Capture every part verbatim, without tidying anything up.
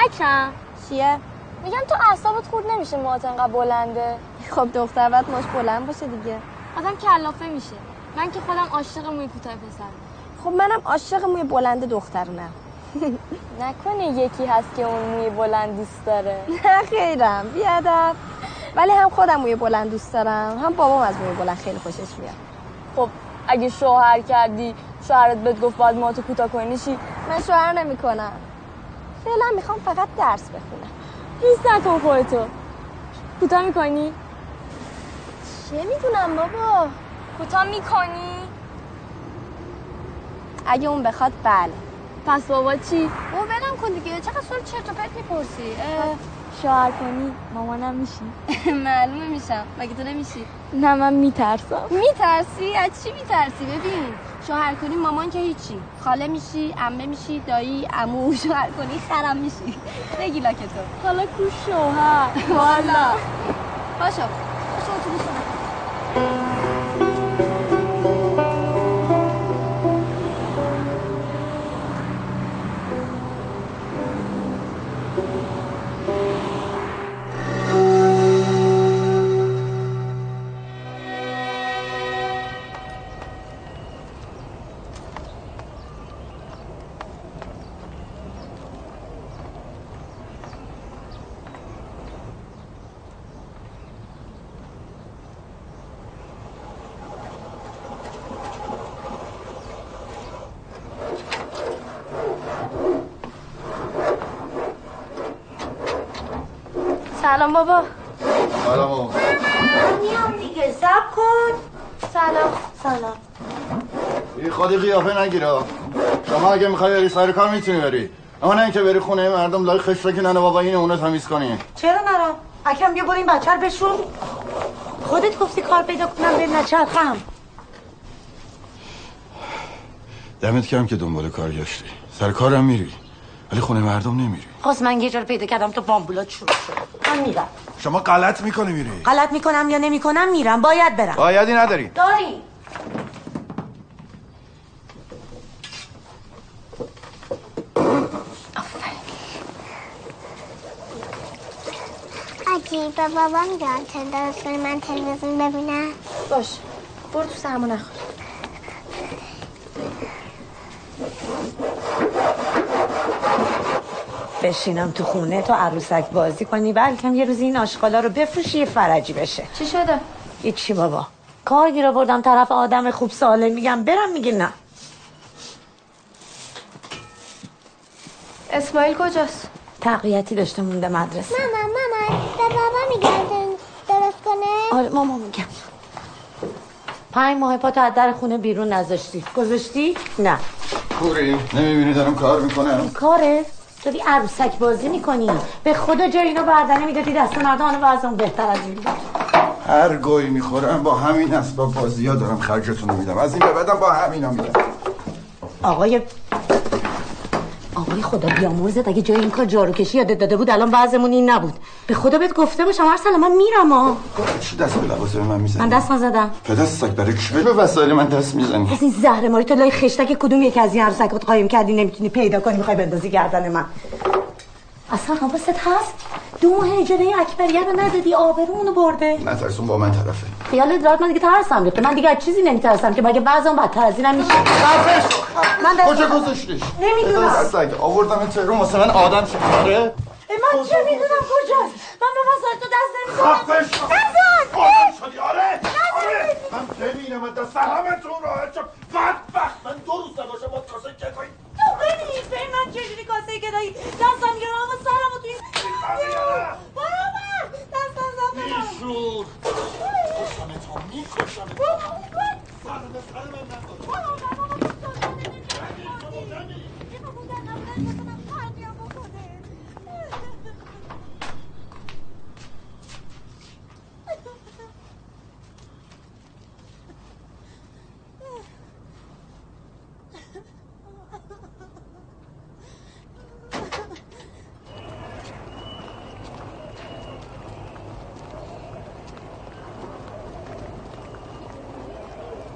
اکرم چیه؟ میگم تو اعصابت خورد نمیشه موهات انقدر بلنده؟ خب دختر باید موش بلند باشه دیگه. آدم کلافه میشه. من که خودم عاشق موی کوتاه پسرم. خب منم عاشق موی بلند دخترونم. نکنه یکی هست که اون موی بلند دوست داره؟ نه خیرم بیادب. ولی هم خودم موی بلند دوست دارم، هم بابام از موی بلند خیلی خوشش میاد. خب اگه شوهر کردی شوهرت بهت گفت باید موهاتو کوتاه کنی چی؟ من شوهر نمیکنم. فعلا میخوام فقط درس بخونم. ریز نکن خودتو. کوتاه میکنی؟ چه میدونم بابا. کوتاه میکنی؟ اگه اون بخواد بله. پس بابا چی؟ بابا ولم کن دیگه، چقدر سوال چرت و پرت میپرسی؟ شوهر کنی مامانم میشی؟ معلومه میشم. مگه تو نمیشی؟ نه من میترسم. میترسی؟ از چی میترسی؟ ببین شوهر کنی مامان که هیچی، خاله میشی، عمه میشی، دایی، عمو. شوهر کنی خرم میشی. بگی لاکه تو. حالا کو شوهر؟ والا باشو باشو اتوبوس اومد. سلام بابا. سلام بابا. میام دیگه صبر کن. سلام. سلام. بی خودی قیافه نگیره. شما اگه میخوای بری سر کار میتونی بری، اما نه اینکه بری خونه مردم لای خشت که ننه بابا اینو اونو تمیز کنی. چرا نرم؟ اکرم بیا برو این بچه رو بشون. خودت گفتی کار پیدا کنم به نچرخم. دمت کم که دنبال کار گشتی. سر کارم میری ولی خونه مردم نمیری. خواست من یه جا رو پیدا کردم تو بامبولات شروع شد. من میرم. شما غلط میکنی میری. غلط میکنم یا نمیکنم میرم. باید برم. بایدی نداری. داری. اگه به بابا میگم چند درست کنی من تلویزیون ببینم. باش برو تو سرمو نخور. بشینم تو خونه تو عروسک بازی کنی بلکه یه روز این آشغالا رو بفروشی یه فرجی بشه. چی شده؟ هیچی بابا. کارگیرا بردم طرف آدم خوب سالم میگم برم میگه نه. اسماعیل کجاست؟ تقویتی داشته مونده مدرسه. مامان مامان به بابا میگم درست کنه. آره ماما میگم. پنج ماه پا تو از در خونه بیرون نذاشتی. گذاشتی؟ نه. کوری نمیبینی دارم کار میکنم. کاره؟ داری عروسک بازی میکنی. به خدا جای اینو بردنه میدادی دست مردان وضعم بهتر از این بود. هر گوی میخورم با همین اسباب بازی ها دارم خرجتون رو میدم. از این به بعدم با همینا میدم. آقای آقای خدا بیامرزت اگه جای این کار جارو کشی یادت داده بود الان وضعمون این نبود. به خدا بهت گفته باشم ارسل من میرم ها. چی دست به لباس من میزنی؟ من دست نزدم. به دست سگ برای چی به وسایل من دست میزنی؟ از این زهر ماری تو لای خشتک کدوم یکی از این عروسکات قایم کردی نمیتونی پیدا کنی میخوای بندازی گردن من. اصلا حواست هست؟ دو ماه اجاره اکبریه رو ندادی آبرومونو برده. نترسون با من طرفه. خیالت راحت من دیگه ترسم ریخته. من دیگه از چیزی نمیترسم که مگه بعضم بدتر از اینم میشه. من دست... کجا گذاشتیش؟ نمیدونم. سگ آوردم این تهران واسه من آدم شکاره. من چه میدونم کجاست؟ من به وسایل تو دست نمیزنم. خفش نزن. آدم شدی آره آره من ببینم از دست همتون راحت شد. بدبخت من دو روز نباشه با کاسه کتایی. تو ببینید به من چجوری کاسه کتایی دستم گرم اما سرم و توی برو من دست نزن بیشور کشانت ها میکشانت سرم سر من نکن.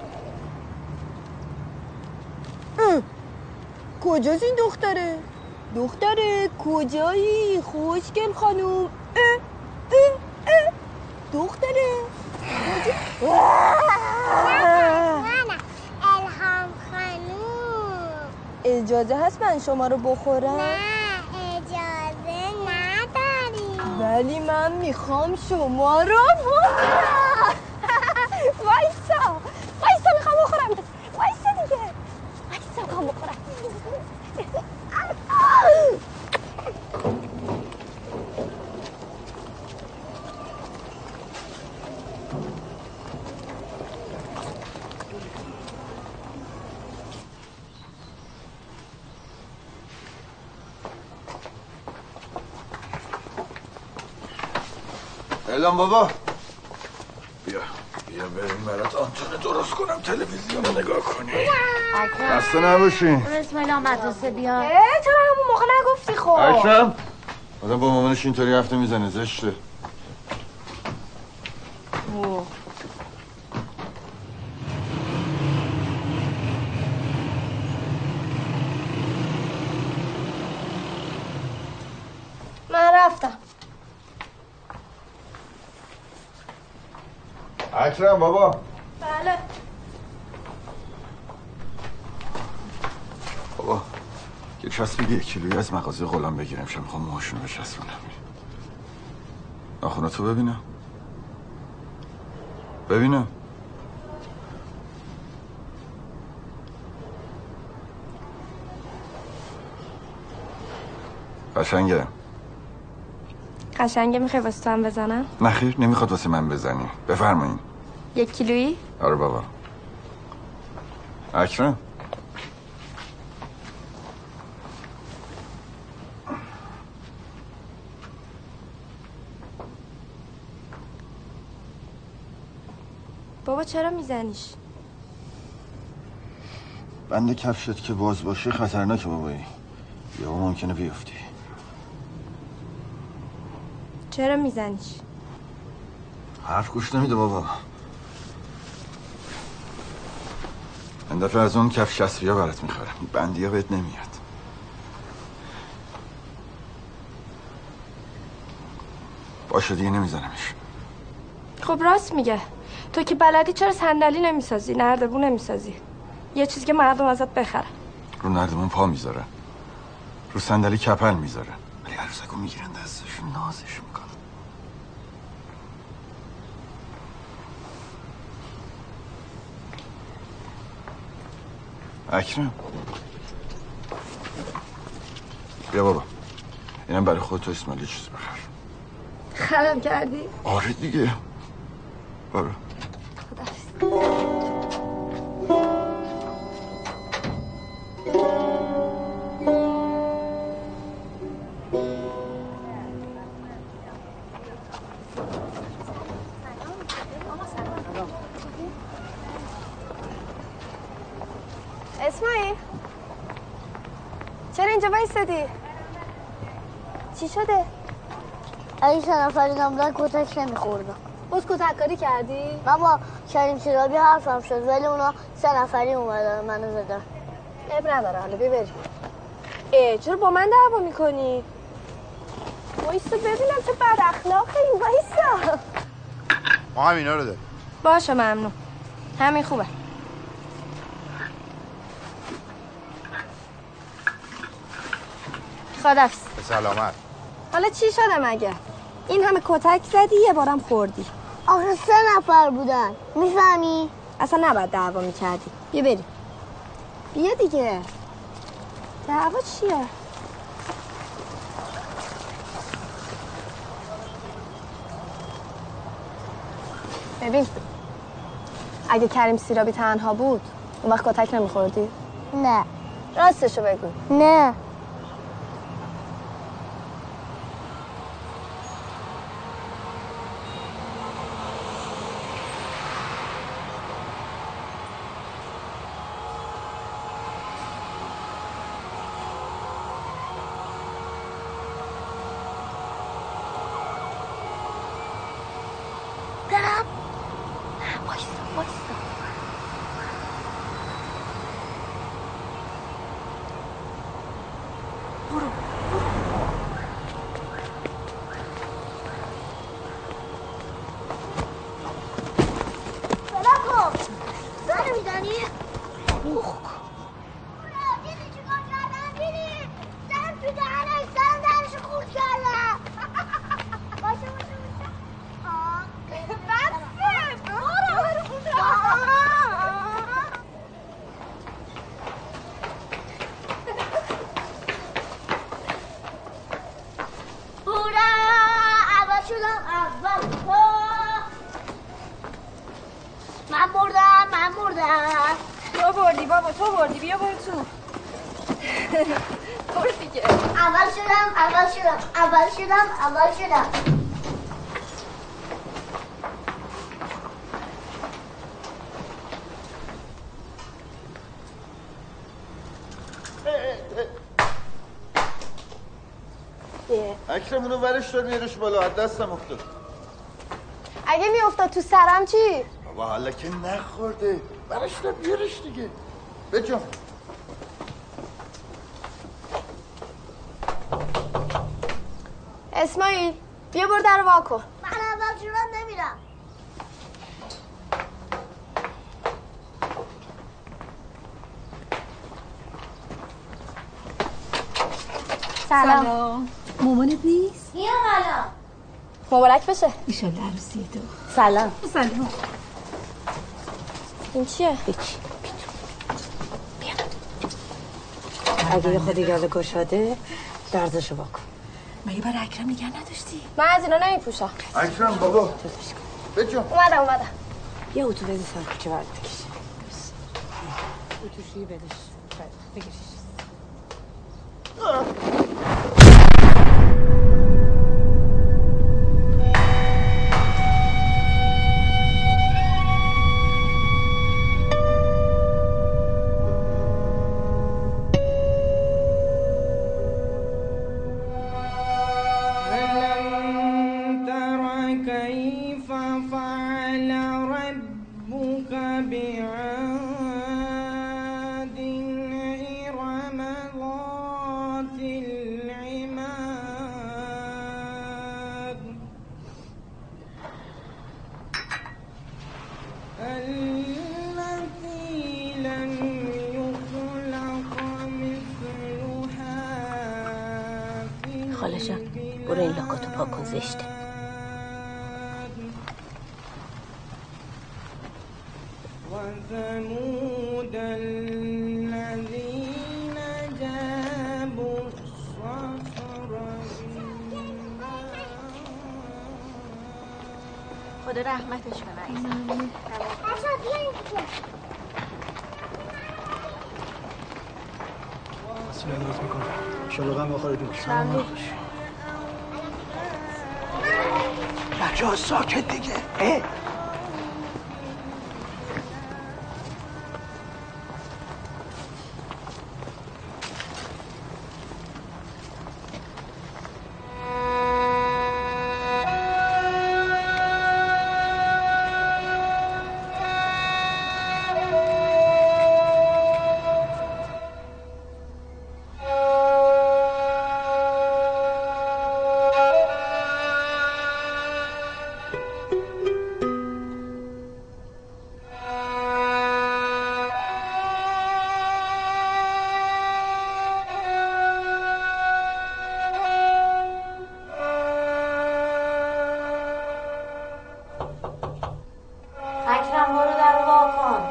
کجاست این دختره؟ دختره کجایی خوشگل خانوم؟ اه اه اه دختره کجا؟ منم الهام خانوم. اجازه هست من شما رو بخورم؟ نه اجازه نداری. ولی من میخوام شما رو بخورم. وایسا وایسا میخوام بخورم. وایسا دیگه وایسا میخوام بخورم. الان بابا بیا بیا بریم برات آنتن درست کنم تلویزیون رو نگاه کنی. خسته نباشین. اسماعیل مدرسه بیا. اه چرا همون موقع نگفتی خب؟ اکرم آدم با مامانش اینطوری هفته میزنه زشته. من رفتم. اکرم بابا. بله. بابا یه چسبیگه یک کیلویی از مغازه غلام بگیرم شم میخوام موهاشونو بچسبونم. ناخوناتو ببینم ببینم. قشنگه. قشنگه میخوای واسه تو هم بزنم؟ نخیر نمیخواد واسه من بزنی. بفرمایین. یک کیلویی؟ آره بابا. اکرم بابا چرا میزنیش؟ بند کفشت که باز باشه خطرناکه بابایی. یا ممکنه بیفتی. چرا میزنیش؟ حرف گوش نمیده بابا. این دفعه از اون کف شصفی ها برات میخورم. بندی ها بهت نمیاد. باشه دیگه نمیزنمش. خب راست میگه. تو که بلدی چرا صندلی نمیسازی؟ نردبون نمیسازی؟ یه چیزی که مردم ازت بخرن. رو نردبون پا میذاره. رو صندلی کپل میذاره. ولی عروسکو میگیرن دستشون نازش میکنن. اکرم بیا بابا. اینم برای خودت و اسماعیل چیز بخر. خرم کردی؟ آره دیگه. برو. اسماعیل چرا اینجا بایستدی؟ چی شده؟ اگه سه نفری نبودن کتک نمیخوردم. باز کتک کاری کردی؟ من با کریم سیرابی حرفم شد ولی اونا سه نفری اومدن منو زدن. عیب نداره حالا ببریم. ای چرا با من دعوا میکنی؟ وایسا ببینم چه بد اخلاقی. وایسا ما هم اینا رو داریم. باشه ممنون. همین خوبه. خدافظ. به سلامت. حالا چی شده مگه؟ این همه کتک زدی یه بارم خوردی. آخه سه نفر بودن میفهمی؟ اصلا نباید دعوا میکردی. بیا بریم. بیا دیگه. دعوا چیه؟ ببین اگه کریم سیرابی تنها بود اون وقت کتک نمیخوردی؟ نه. راستشو بگو. نه. بردی بابا، تو بردی. بیا برو تو. برو دیگه. اول شدم اول شدم اول شدم اول شدم. اکرمونو ورش دار بیارش بالا، از دستم افتاد. اگه می افتاد تو سرم چی؟ بابا حالا که نخورده، ورش دار بیارش دیگه. بجام اسماعیل بیا برو در وا کن. من اول شدم نمیرم. سلام. سلام. مامانت نیست؟ میام الان. مبارک بشه. ایشالله عروسی تو. سلام. سلام. این چیه؟ هیچی. اگه یه خودی گله گشاده درزشو واکن. مگه برای اکرم نگه نداشتی؟ من از اینا نمیپوشم. اکرم بابا بجام. اومدم اومدم. یه اتو بگو سر کوچه برد بکشه. اتوشویی بدش. بگیرش. خالشم برو این لاکاتو پاک کن، زشته. خدا رحمتش کنه. بچه بیایید دیگه. سلام درست میکنم. شلوغم بخوره دو. سلام. بچه ها ساکت دیگه. اه. اکرم برو در وا کن.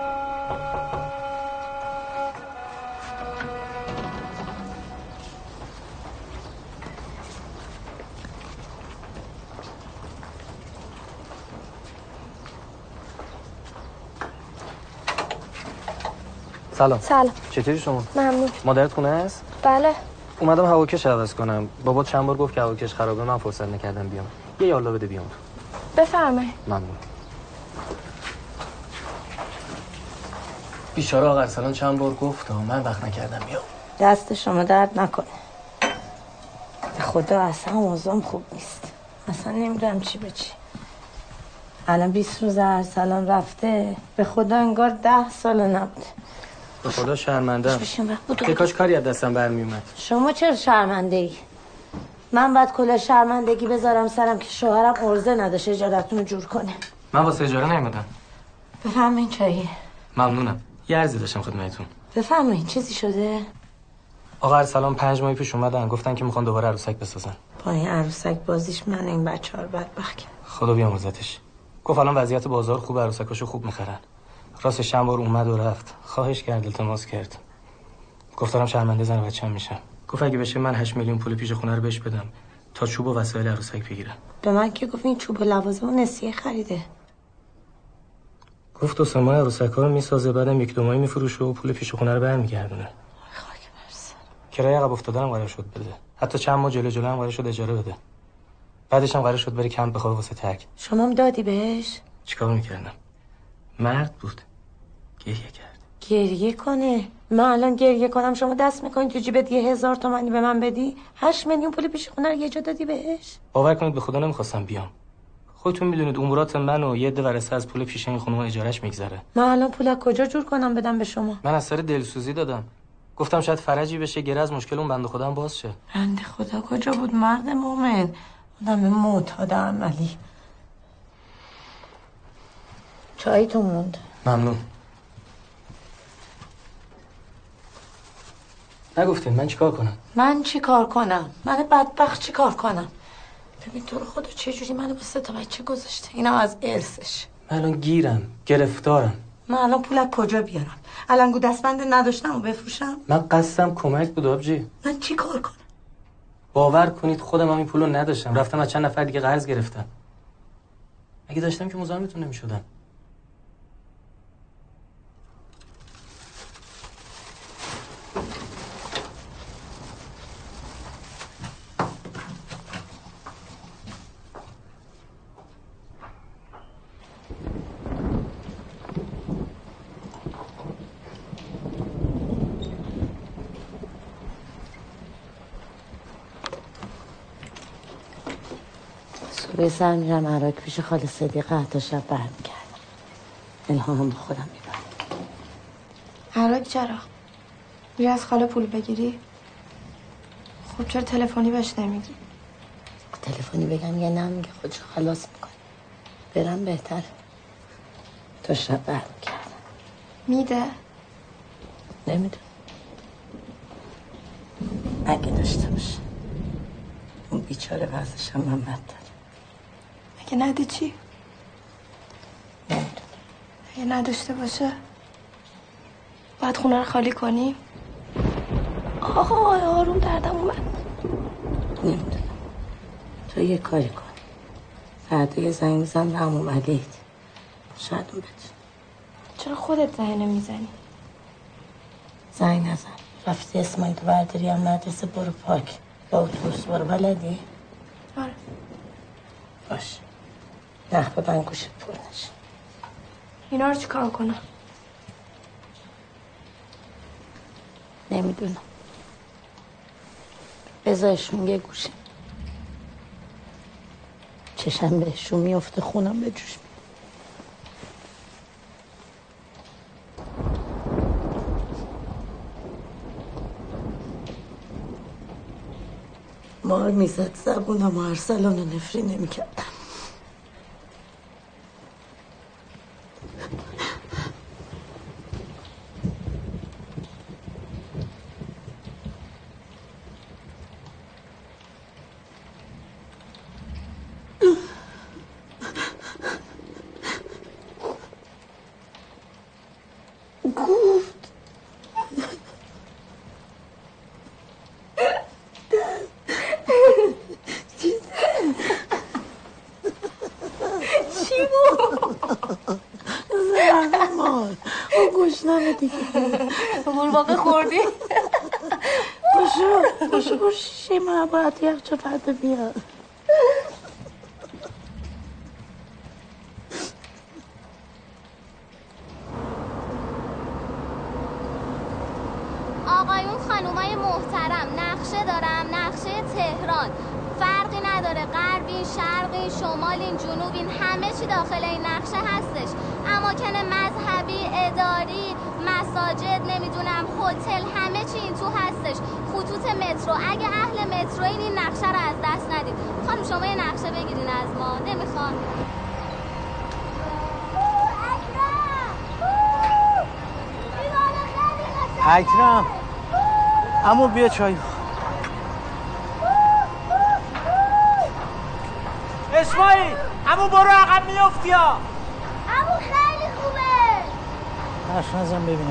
سلام. سلام. چطوری شما؟ ممنون. مادرت خونه است؟ بله. اومدم هواکش عوض کنم. بابا چند بار گفت که هواکش خرابه، من فرصت نکردم بیام. یه یالا بده بیام. بفرمایید. ممنون. بیچاره آقا ارسلان چند بار گفت و من وقت نکردم بیام. دست شما درد نکنه. به خدا اصلا موضوعم خوب نیست. اصلا نمیدونم چی به چی. الان بیست روز ارسلان رفته، به خدا انگار ده سال نبوده. به خدا شرمنده‌ام. بشین بودو. که کاش کاری از دستم برمی اومد. شما چرا شرمنده ای؟ من باید کل شرمندگی بذارم سرم که شوهرم عرضه نداشت اجارتون رو جور کنه. من واسه اجاره نیومدم. بفهمین چاییه. ممنونم. یه عرضی داشتم خدمتتون. بفهمین چیزی شده؟ آقا ارسلان پنج ماه پیش اومدن گفتن که میخوان دوباره عروسک بسازن. با این عروسک بازیش من این بچه‌ها رو بدبخت کردم. خدا بیامرزتش. گفت الان وضعیت بازار خوب، عروسکاشو خوب میخرن. راستش چند بار اومد و رفت. خواهش کرد، التماس کرد. گفتم شرمنده زن بچه‌م میشم. گفت اگه بشه من هشت میلیون پول پیش خونه رو بهش بدم تا چوب و وسایل عروسک بگیرم. به من که گفت این چوب و لوازم نسیه خریده. گفت دو سه ماه عروسک‌ها رو میسازه، بعدم یک دو ماهی میفروشه و پول پیش خونه رو برمیگردونه. خاک برسه. کرایه عقب افتادن قرار شد بده. حتی چند ماه جلو جلو هم قرار شد اجاره بده. بعدش هم قرار شد بره کمپ بخوابه واسه تک. شما هم دادی بهش؟ چیکار میکردم؟ مرد بود. گریه کرد. گریه کنه. من الان گریه کنم شما دست میکنی تو جیبت یه هزار تومانی به من بدی؟ هشت میلیون پول پیش خونه رو یه جا دادی بهش؟ باور کنید به خدا نمیخواستم بیام. خودتون میدونید امورات من و یه عده ورثه از پول پیش این خونه و اجارهش میگذره. من الان پول از کجا جور کنم بدم به شما؟ من از سر دلسوزی دادم. گفتم شاید فرجی بشه، گره از مشکل اون بنده خدا هم باز شه. بنده خدا کجا بود مرد مومن؟ آدم معتاد عملی. چایتون موند. ممنون. نگفتین من چیکار کنم؟ من چی کار کنم؟ من بدبخت چی کار کنم؟ ببین تو رو خدا چه جوری منو با سه تا بچه گذاشته؟ اینا از ارثش. من الان گیرم، گرفتارم. من الان پول از کجا بیارم؟ الان گو دستبند نداشتم و بفروشم؟ من قصدم کمک بود آبجی. من چی کار کنم؟ باور کنید خودم هم این پولو نداشتم. رفتم از چند نفر دیگه قرض گرفتم. اگه داشتم که مزاحمتون نمی‌شدم. صبح سر میرم عراق پیش خاله صدیقه حتی شب برمیگردم. الهام با خودم میبرم. عراق چرا؟ میری از خاله پول بگیری؟ خب چرا تلفنی بهش نمیگی؟ تلفنی بگم یا نه میگه خودشو خلاص میکنه. برم بهتر. تا شب برمیگردم. میده؟ نمیدونم. اگه داشته باشه. اون بیچاره وضعش هم من بد داره. اگه نده چی؟ نمیدونم. اگه نداشته باشه باید خونه رو خالی کنی؟ آقا آقای آروم دردم اومد. نمیدونم. تو یه کاری کن. فردا یه زنگ بزن به عمو ولید. شاید اون بتونه. چرا خودت زنگ نمیزنی؟ زنگ نزن. رفتی اسماعیل تو برداری هم مدرسه برو پاک. با اتوبوس برو بلدی؟ آره. باش. نخ به بنگوشت پر نشه. اینا رو چی کار کنم؟ نمیدونم. بذارشون یه گوشه. چشم بهشون میفته خونم به جوش میاد. مار میزد زبونم و ارسلان و نفری نمیکردم. قورباغه خوردی؟ باشو باشو باشو شیشه من باید یخچال فردا بیاد. آقایون خانومای محترم، نقشه دارم، نقشه تهران. فرقی نداره غربین، شرقین، شمالین، جنوبین، همه چی داخل این نقشه هستش. اماکن مذهبی، اداری، مساجد، نمیدونم هتل، همه چی این تو هستش. خطوط مترو، اگه اهل متروین این نقشه رو از دست ندید. خانم شما یه نقشه بگیرین از ما. نمیخوان. اکرم عمو بیا چای. اسماعیل عمو برو عقب میافتی ها. عمو خیلی خوبه. حرف نزن ببینم.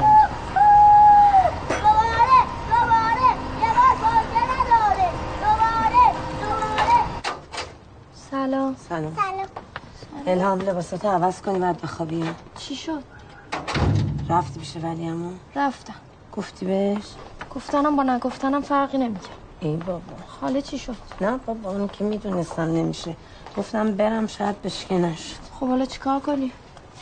دوباره دوباره یه بار فاصله نداره. دوباره دوباره. سلام. سلام. سلام. الهام لباساتو عوض کنی بعد بخوابی. چی شد؟ رفتی پیش ولی عمو؟ رفتم. گفتی بهش؟ گفتنم با نگفتنم فرقی نمیکنه. ای بابا. خاله چی شد؟ نه بابا اون که میدونستم نمیشه. گفتم برم شاید بشکه نشد. خب حالا چیکار کنی؟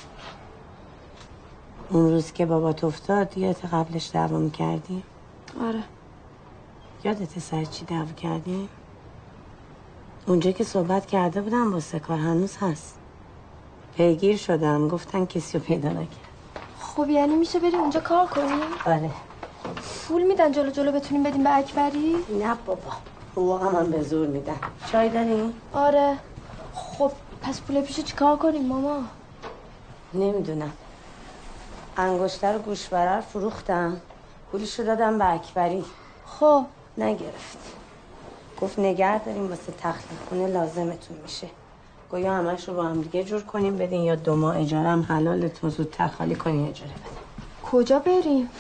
اون روز که بابات افتاد یادت قبلش دعوا میکردی؟ آره. یادت سر چی دعوا کردی؟ اونجا که صحبت کرده بودم واسه کار هنوز هست. پیگیر شدم گفتن کسی رو پیدا نکرد. خب یعنی میشه بریم اونجا کار کنیم؟ آره. پول میدن جلو جلو بتونیم بدیم به اکبری؟ نه بابا حقوقم هم به زور میدن. چای داریم؟ آره. خب پس پول پیشو چیکار کنیم ماما؟ نمیدونم. انگشتر و گوشواره رو فروختم. پولشو دادم به اکبری. خب نگرفت. گفت نگه داریم واسه تخلیه خونه لازمتون میشه. گویا همش رو با هم دیگه جور کنیم بدین یا دو ماه اجاره هم حلالتون زودتر خالی کنی اجاره بدین. کجا بریم؟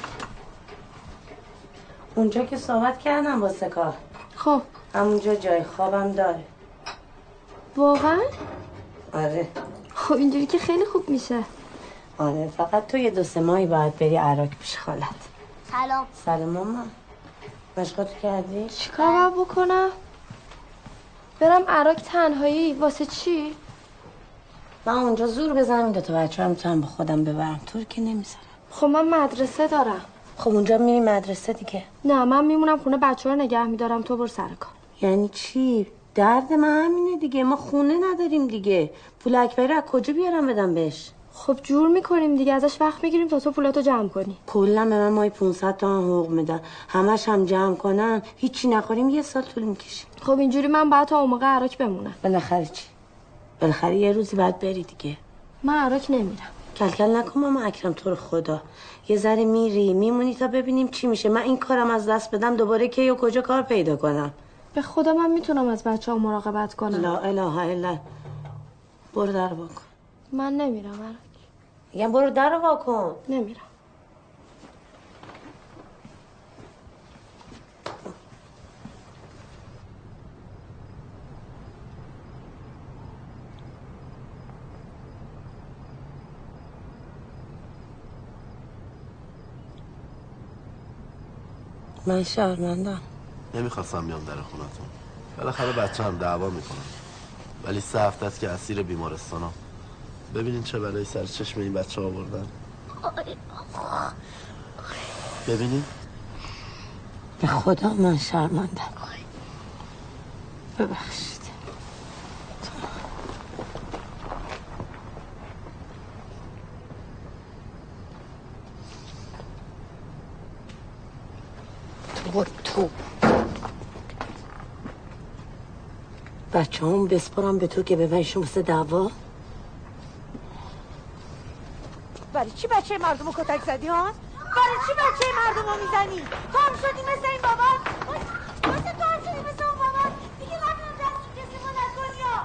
اونجا که صحبت کردم واسه کار. خب همونجا جای خوابم داره. واقعا؟ آره. خب اینجوری که خیلی خوب میشه. آره فقط تو یه دو سه ماهی باید بری عراق پیش خالت. سلام. سلام ماما. مشقاتو کردی؟ چیکار باید بکنم؟ برم عراق تنهایی واسه چی؟ من اونجا زور بزنم این دوتا بچه هم میتونم با خودم ببرم. طور که نمیذارم. خب من مدرسه دارم. خب اونجا میری مدرسه دیگه. نه من میمونم خونه بچه ها رو نگه میدارم تو برو سر کار. یعنی چی؟ درد من همینه دیگه. ما خونه نداریم دیگه. پول اکبری از کجا بیارم بدم بهش؟ خب جور میکنیم دیگه ازش وقت میگیریم تا تو پولاتو جمع کنی. کلا به من ماهی پانصد تومن حقوق میدن. همش هم جمع کنم هیچی نخوریم یه سال طول میکشه. خب اینجوری من باید تا اون موقع عراق بمونم. بالاخره چی؟ بالاخره یه روزی باید بری دیگه. من عراق نمیرم. کلکل نکن ماما اکرم تو رو خدا. یه ذره میری میمونی تا ببینیم چی میشه. من این کارم از دست بدم دوباره کی و کجا کار پیدا کنم؟ به خدا من میتونم از بچه‌ها مراقبت کنم. لا اله الا. برو در واکن. من نمیرم عراق. میگم برو در واکن. نمیرم. من شرمندم. نمیخواستم بیام در خونتون. بالاخره بچه هم دعوا میکنم. ولی سه هفته است که اسیر بیمارستانم. ببینین چه بلایی سر چشم این بچه آوردن. ببینین. به خدا من شرمندم. ببخشید. تو تو بچه هم بسپارم به تو که ببینشون مثل دعوا. برای چی بچه مردم رو کتک زدی ها؟ برای چی بچه مردم رو میزنی؟ کام شدی مثل این بابا؟ واسه کام شدی مثل اون بابا؟ دیگه نمیدونم دست تو کسی ما نکنی ها.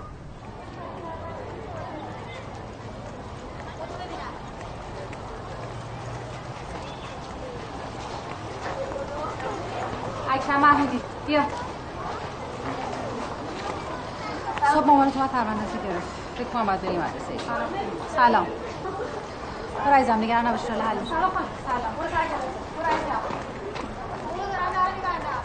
اکرم محمودی بیا. صبح مامان تو پرونده تو گرفت. فکر کنم باید بریم مدرسه. سلام. برو عزیزم نگران نباش ان حل میشه. سلام خانم. سلام. برو سرکار. برو عزیزم. برو دارم دارم میبندم.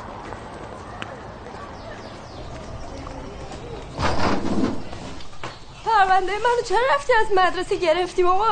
پرونده منو چرا رفتی از مدرسه گرفتی ماما؟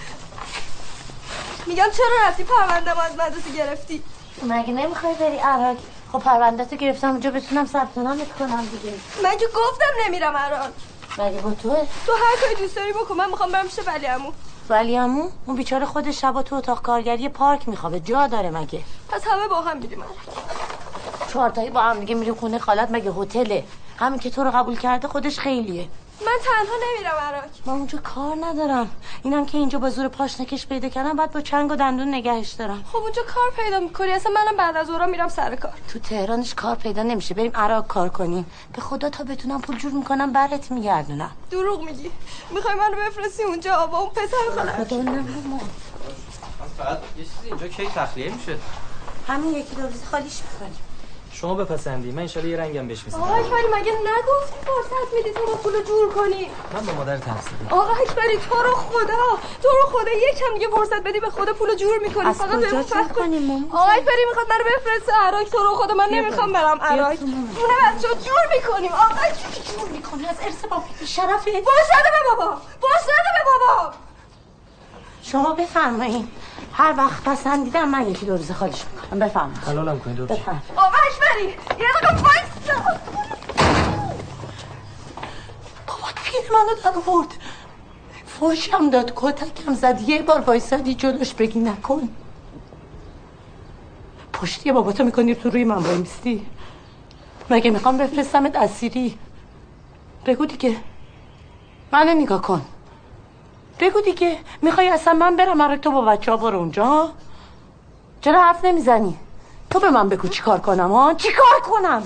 میگم چرا رفتی پرونده من از مدرسه گرفتی؟ مگه نمیخوای بری عراق؟ خب پرونده تو گرفتم اونجا بتونم ثبت نامت کنم دیگه. من که گفتم نمیرم عراق. مگه با توه؟ تو هر کاری دوست داری بکن. من میخوام برم پیش ولی عمو. ولی عمو اون بیچاره خودش شبا تو اتاق کارگری پارک میخوابه. جا داره مگه؟ پس همه با هم میریم عراق. چهار تایی با هم دیگه میریم خونه خالت. مگه هتله؟ همین که تو رو قبول کرده خودش خیلیه. من تنها نمیرم عراق. من اونجا کار ندارم. اینم که اینجا با زور پاشنکش پیدا کردم بعد با چنگ و دندون نگهش دارم. خب اونجا کار پیدا میکنی. اصلا منم بعد از اورا میرم سر کار. تو تهرانش کار پیدا نمیشه. بریم عراق کار کنیم. به خدا تا بتونم پول جور میکنم برات میگردونم. دروغ میگی. میخوای منو بفرستی اونجا با اون پسر خالم؟ خدا نمیدونم. فقط یه چیزی اینجا کی تخلیه میشه؟ همین یکی دو روز خالیش میکنیم. شما بپسندی، من انشالله یه رنگم بهش میزنم. آقا اکبری مگه نگفتی فرصت میدی تو رو پولو جور کنی؟ من با مادر ترسیدم. آقا اکبری تو رو خدا تو رو خدا یکم دیگه فرصت بدی به خدا پولو جور میکنی. فقط بهم جور کنیم. آقا اکبری میخواد منو بفرسته عراق، تو رو خدا من نمیخوام برم عراق. جون بچه‌ها جور میکنیم. آقا جور میکنی از ارث بابا شرفه. باش نده به بابا. باش نده به بابا. شما بفرمایید. هر وقت پسندیدم من یکی دو روز خالش میکنم. بفرمایید. حلالم کنید دکتر. آقا اکبری یه دقیقه وایسا. بابا پیر منو در آورد. فوشم داد، کتکم زد، یه بار وایسادی جلوش بگی نکن. پشتی باباتو میکنی تو روی من وای میستی؟ مگه میخوام بفرستمت اسیری؟ بگو دیگه. منو نگاه کن. بگو دیگه. میخوای اصلا من برم عراق تو با بچه ها برو اونجا؟ چرا حرف نمیزنی؟ تو به من بگو چی کار کنم ها؟ چی کار کنم؟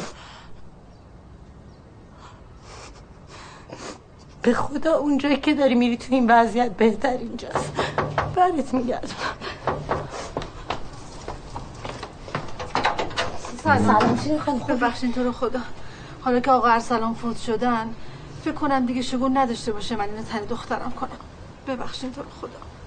به خدا اونجایی که داری میری تو این وضعیت بهتر اینجاست. برت میگردم. سلام. سلام چی میخوان؟ ببخشین تو رو خدا. حالا که آقا ارسلان فوت شدن فکر کنم دیگه شگون نداشته باشه من اینو تن دخترم کنم. ببخشین تو رو خدا.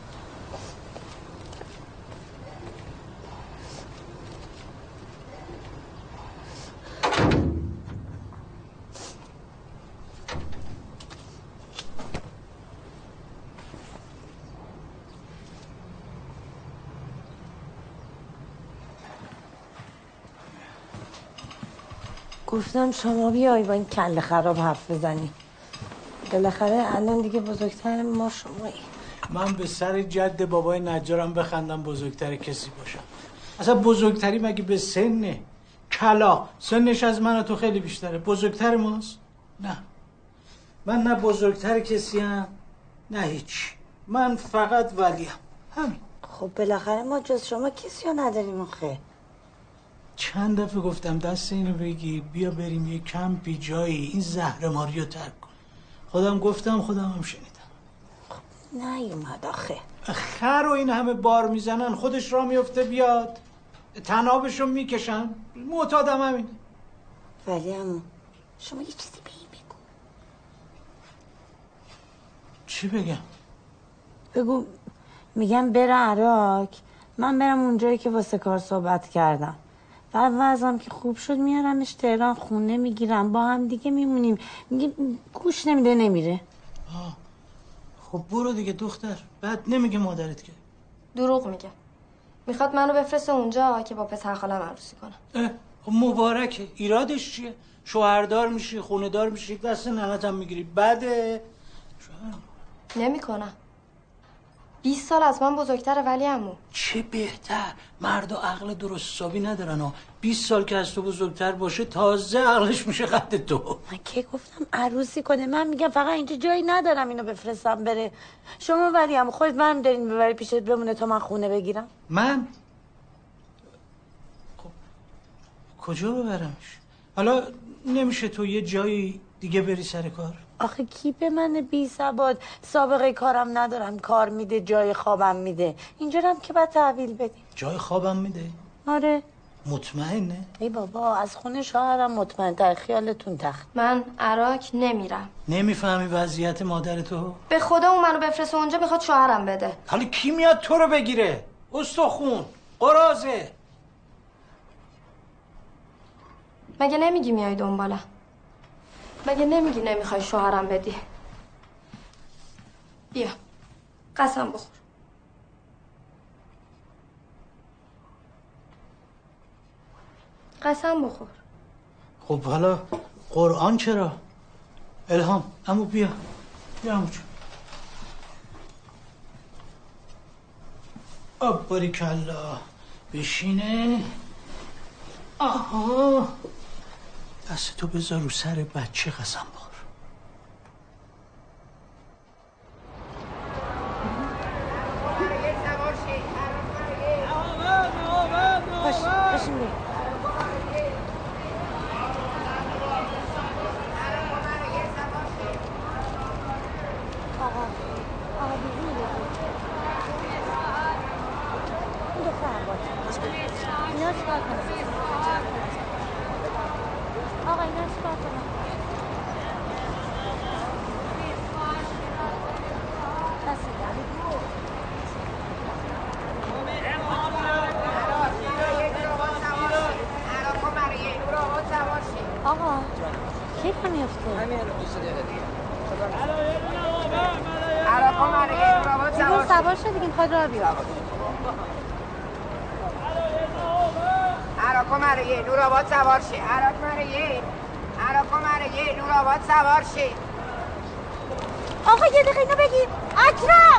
گفتم شما بیای با این کله خراب حرف بزنی. بالاخره الان دیگه بزرگتر ما شمایی. من به سر جد بابای نجارم بخندم بزرگتر کسی باشم. اصلا بزرگتری مگه به سنه؟ کلا سنش از من و تو خیلی بیشتره. بزرگتر ماست؟ نه. من نه بزرگتر کسی هم نه هیچ. من فقط ولیم. همین. خب بالاخره ما جز شما کسی رو نداریم آخه. چند دفعه گفتم دست اینو بگیر بیا بریم یه کمپی جایی این زهرماری رو ترک کن. خودم گفتم خودم هم شنیدم. خب نیومد آخه. خر و این همه بار میزنن خودش را میفته بیاد. تنابشو میکشن. معتادم همینه. ولی همون شما یه چیزی به این بگو. چی بگم؟ بگو میگم بره عراق، من برم اونجایی که واسه کار صحبت کردم. بعد وضعم که خوب شد میارمش تهران، خونه میگیرم با هم دیگه میمونیم. میگه گوش نمیده نمیره. آه. خب برو دیگه دختر. بعد نمیگه مادرت که. دروغ میگه. میخواد منو بفرسته اونجا که با پسر خالم عروسی کنم. اه خب مبارکه. ایرادش چیه؟ شوهردار میشی، خونه دار میشی، دست ننتم میگیری. بعده نمیکنم. بیست سال از من بزرگتره ولی عمو. چه بهتر. مرد و عقل درست حسابی ندارن ها. بیست سال که از تو بزرگتر باشه تازه عقلش میشه قد تو. من که گفتم عروسی کنه. من میگم فقط اینجا جایی ندارم اینو بفرستم بره. شما ولی هم خودت من دارین ببری پیشت بمونه تا من خونه بگیرم. من؟ خب کجا ببرمش؟ حالا نمیشه تو یه جایی دیگه بری سر کار؟ آخه کی به من بی ثبات سابقه کارم ندارم کار میده جای خوابم میده. اینجا هم که باید تحویل بدیم. جای خوابم میده؟ آره. مطمئنه؟ ای بابا از خونه شوهرم مطمئن تر. خیالتون تخت. من عراق نمیرم. نمیفهمی وضعیت مادر تو؟ به خدا اون منو بفرسته اونجا میخواد شوهرم بده. حالا کی میاد تو رو بگیره؟ استخون قرازه. مگه نمیگی میای دنبالم؟ مگه نمیگی نمیخوای شوهرم بدی؟ بیا قسم بخور. قسم بخور. خب حالا قرآن چرا؟ الهام عمو بیا. بیا عمو جون. آب باریکلا. بشینه. آها دست تو بذار رو سر بچه قسم بخور. باش باشیم بریم. آقا آقا بیزی بگو. این دختر باید اینا چکار کنم؟ آقا اینا چیکار کنم؟ آقا کی میفته؟ همین دوست دقیقه دیگه. عراقا مرگه رابط سوار شد. سوار شد دیگه میخواد راه بیاد. عراقا مرگه نور آباد سوار شه. عراق مرگه. عراقا مرگه نور آباد سوار شه. آقا یه دقیقه اینو بگید. اکرم.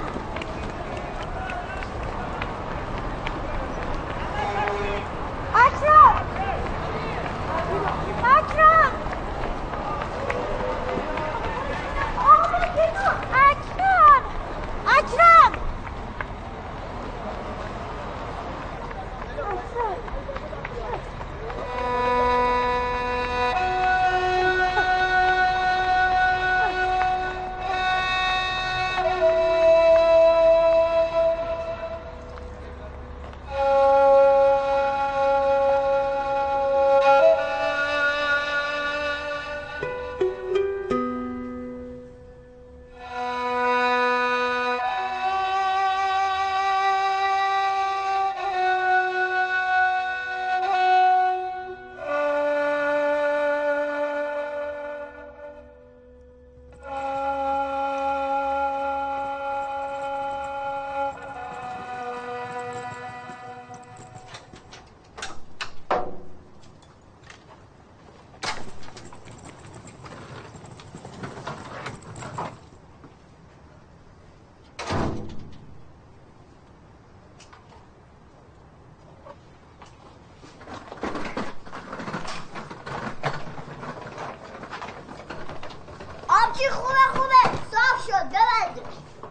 اکرم. اکرم. اکرم اکرم آبچی خوبه خوبه صاف شد ببندش.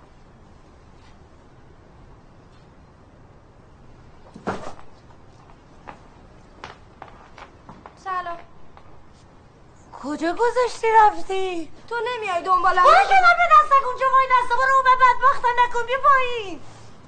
سلام. کجا گذاشتی رفتی؟ تو نمیای دنبالم؟ برو کنار به دستک اونجا وای دسته برو اون به بدبختم نکن بیا پایین.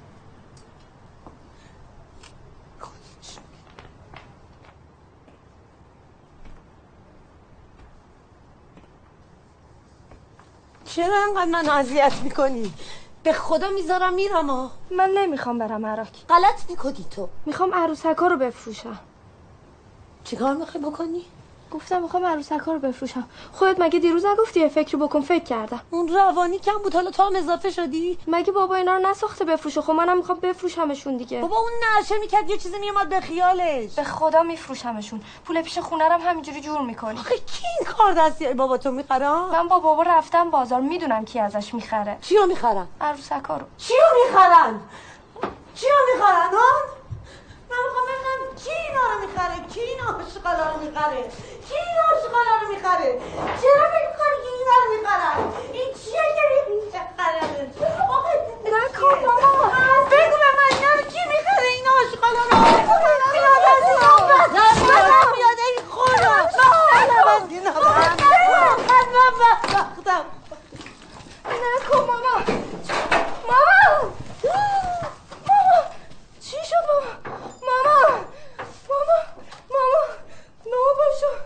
چرا انقدر من اذیت میکنی؟ به خدا میذارم میرم ها. من نمیخوام برم عراق. غلط میکنی تو. میخوام عروسکا رو بفروشم. چیکار میخوای بکنی؟ گفتم میخوام عروسکا رو بفروشم. خودت مگه دیروز نگفتی یه فکر بکن؟ فکر کردم. اون روانی کم بود حالا تو هم اضافه شدی؟ مگه بابا اینا رو نساخته بفروشه؟ خب منم میخوام بفروشمشون دیگه. بابا اون نشه میکرد یه چیزی میومد به خیالش. به خدا میفروشمشون. پول پیش خونه رم همینجوری جور میکنی. آخه کی این کار دستی بابا تو میخره؟ من با بابا رفتم بازار میدونم کی ازش میخره. چیو میخرن؟ عروسکا رو. چیو میخرن؟ چیو میخرن ها؟ من میخوام ببینم کی اینا رو میخره؟ کی این آشغالا رو میخره؟ کی این آشغالا رو میخره؟ چرا فکر میکنی که اینا رو میخرن؟ این چیه که میخرن؟ نکن ماما. بگو به من اینا رو کی میخره این آشغالا رو؟ میاد از اینا بدم میاد این خورا بدم از اینا بدم من بدبختم. نکن ماما. ماما ماما چی شد ماما؟ ماما ماما ماما ماما باشو.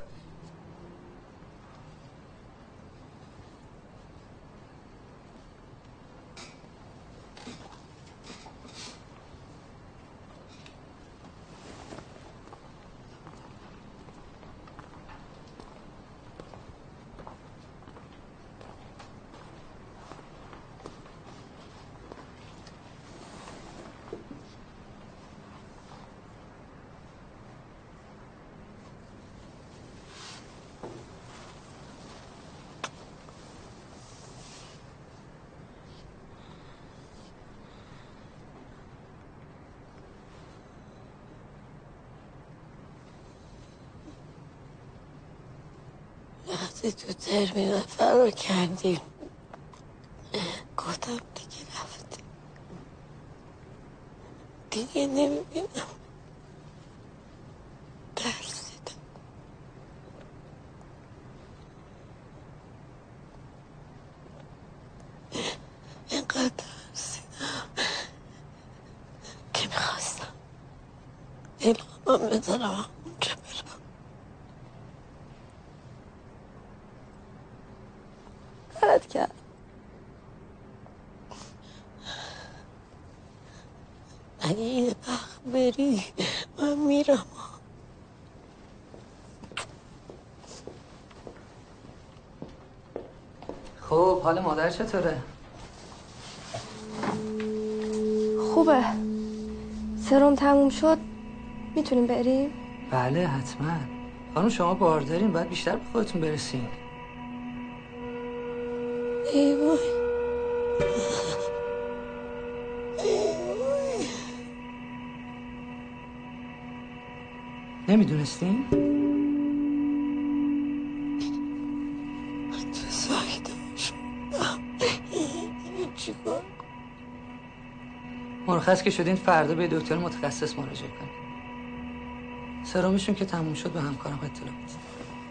وقتی تو ترمینال فرار کردیم گفتم دیگه رفتی دیگه نمیبینم. ترسیدم. اینقدر ترسیدم که میخواستم اعلامم بذارم اونجا برم. اگه این وقت بری من میرم. خب حال مادر چطوره؟ خوبه. سرم تموم شد میتونیم بریم؟ بله حتما. خانم شما باردارین، باید بیشتر به خودتون برسین. ای وای. نمیدونستین؟ تو سایدم شدم. چی کار؟ مرخص که شدین فردا به دکتر متخصص مراجعه کنید. سرمشون که تموم شد به همکارم اطلاع بدید.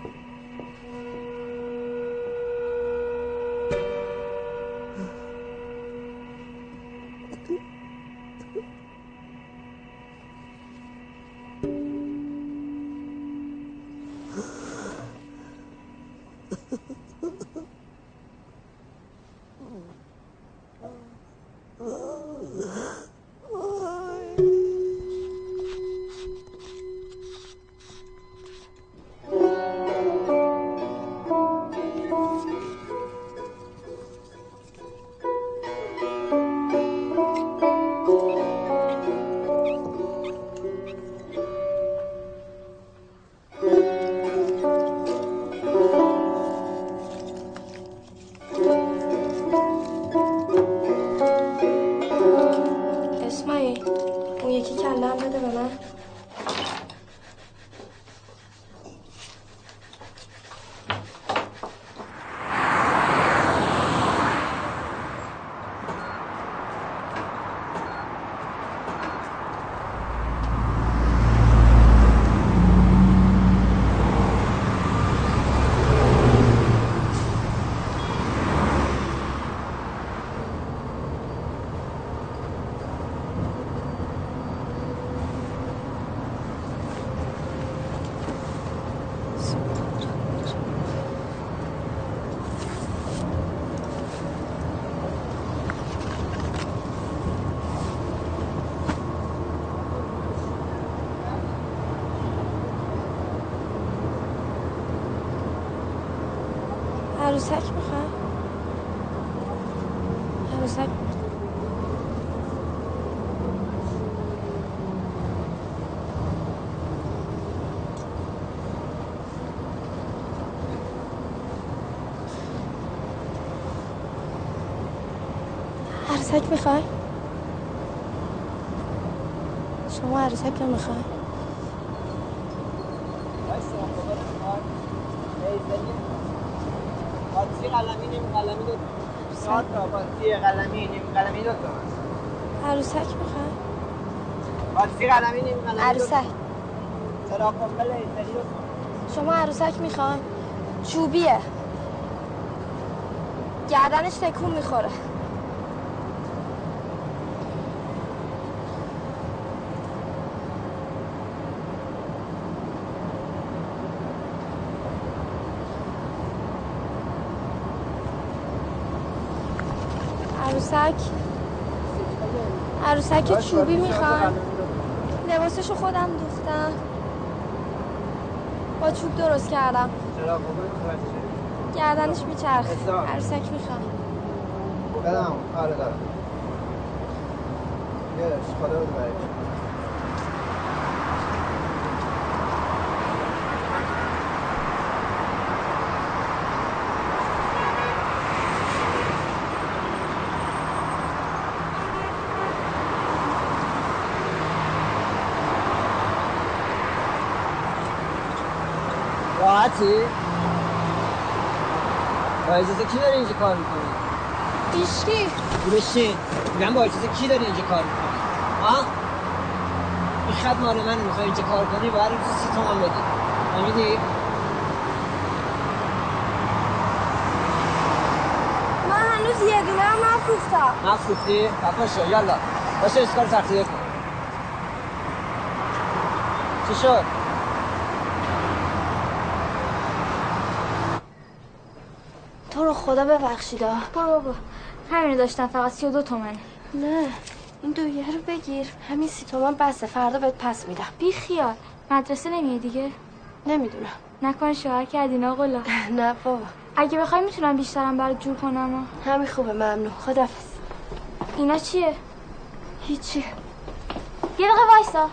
عروسک میخوای؟ عروسک عروسک میخوای؟ شما عروسک رو میخوای؟ باتری قلمی نیم قلمی دو ساعت تا باتری قلمی نیم قلمی دو تا عروسک میخوای؟ باتری قلمی نیم قلمی عروسک چرا قنبل ایتری دو شما عروسک میخوای؟ چوبیه گردنش تکون میخوره عروسک عروسک چوبی میخوان لباسشو خودم دوختم با چوب درست کردم گردنش میچرخ عروسک میخوان بدم آره دارم یه خدا رو ببرید راحتی؟ با اجازه کی داری اینجا کار میکنی؟ ایشکی بشین میگم با اجازه کی داری اینجا کار میکنی؟ ها؟ این خط مال من میخوای اینجا کار کنی باید روزی سی تومن بدی فهمیدی؟ من هنوز یه دونه هم نفروختم نفروختی؟ باشه یالا باشه اسکار تخلیه کن چی شد؟ تو رو خدا ببخشید برو بابا همین داشتم فقط سی و دو تومن نه این دویه رو بگیر. همین سی تومن بسه، فردا بهت پس میدم. بی خیال. مدرسه نمیه دیگه؟ نمیدونم. نکنه شوهر کردین آقلا؟ نه بابا. اگه بخوای میتونم بیشترم برات جور کنم. همین خوبه، ممنون. خدافظ. اینا چیه؟ هیچی. یه دقیقه وایسا.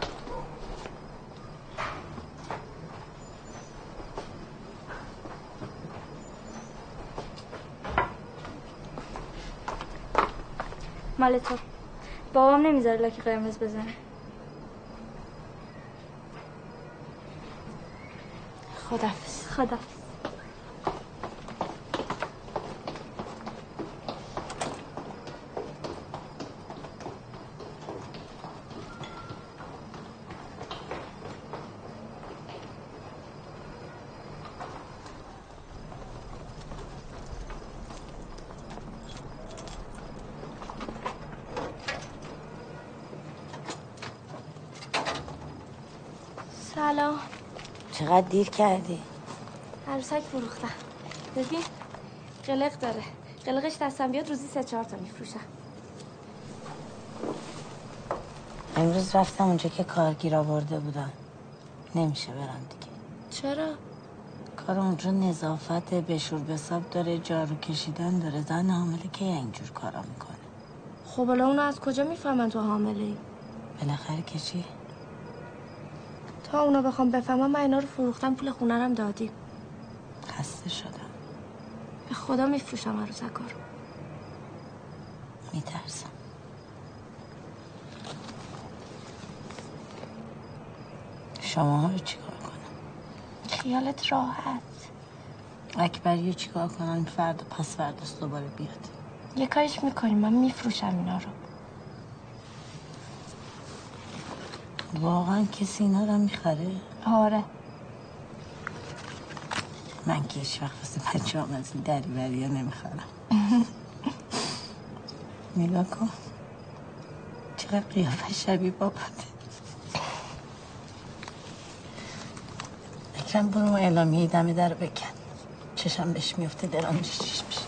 مال تو. بابام نمیذاره لاکی قرمز بزنه. خدافظ. خدافظ. سلام. چقدر دیر کردی؟ عروسک فروختم. ببین قلق داره. قلقش دستم بیاد روزی سه چهار تا میفروشم. امروز رفتم اونجا که کارگیر آورده بودم. نمیشه برم دیگه. چرا؟ کار اونجا نظافت، بشور بساب داره، جارو کشیدن داره. زن حامله که اینجور کارا میکنه. خب حالا اونو از کجا میفهمن تو حامله ای؟ بالاخره که چی؟ تا اونو بخوام بفهمم من اینا رو فروختم، پول خونه رم دادیم. خسته شدم. به خدا میفروشم عروسکا رو. میترسم. شما رو چیکار کنم؟ خیالت راحت. اکبریو چیکار کنم؟ فردا پس فردا دوباره بیاد. یه کاریش میکنیم، من میفروشم اینا رو. واقعا کسی اینا رو میخره؟ آره. من که هیچ وقت واسه بچه هم از این دریوری ها نمیخرم. نگاه کن چقدر قیافه شبیه باباته. اکرم برو اعلامیه دم در بکن. چشم بهش میفته دلم ریش میشه.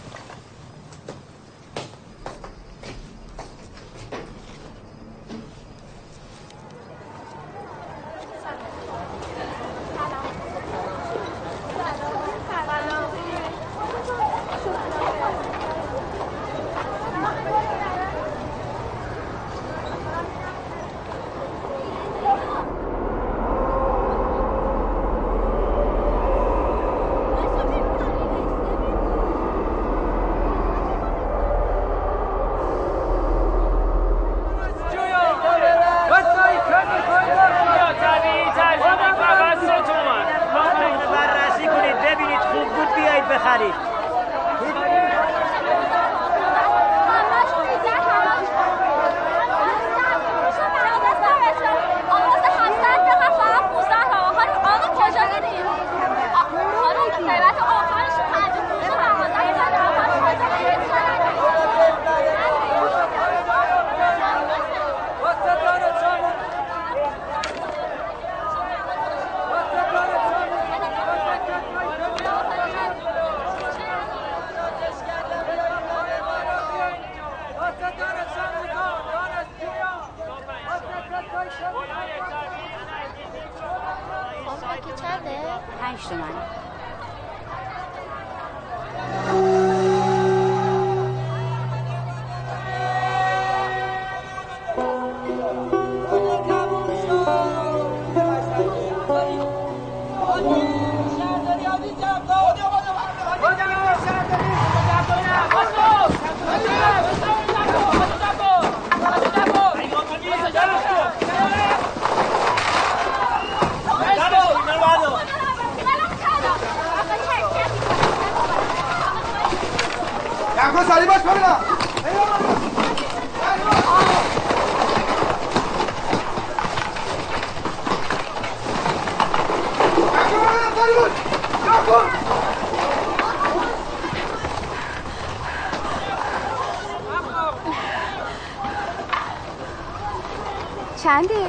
چنده؟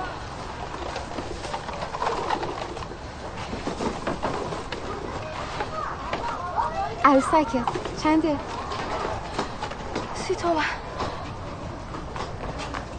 عروسکه چنده؟ سی تومن.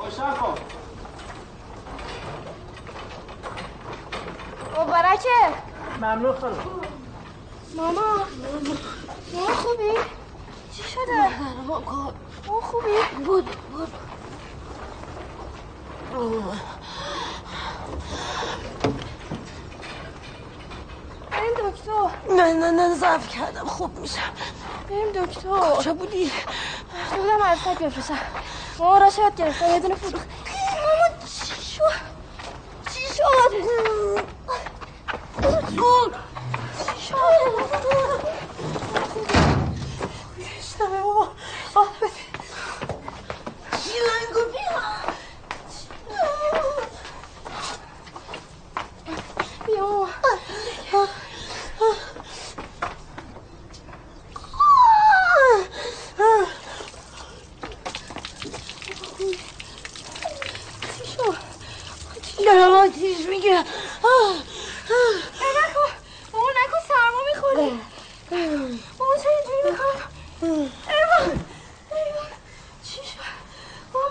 روشن کن. مبارکه. ممنون خانم. ماما ماما خوبی؟ چی شده؟ ماما خوبی؟ بود بود بریم دکتر. نه نه نه ضعف کردم خوب میشم. بریم دکتر. کجا بودی؟ بودم عرصت بفرستم. ماما را شاید گرفتم یه دونه فروخ. ماما چی شد؟ چی شد؟ چی شد؟ اشتبه بابا آه بده شیلنگو بیا بیا ماما چی شد؟ دارم آتیش میگیرم نکن ماما نکن سرما میخوری ماما چرا اینجوری میکنم ایوان ایوان چی شد ماما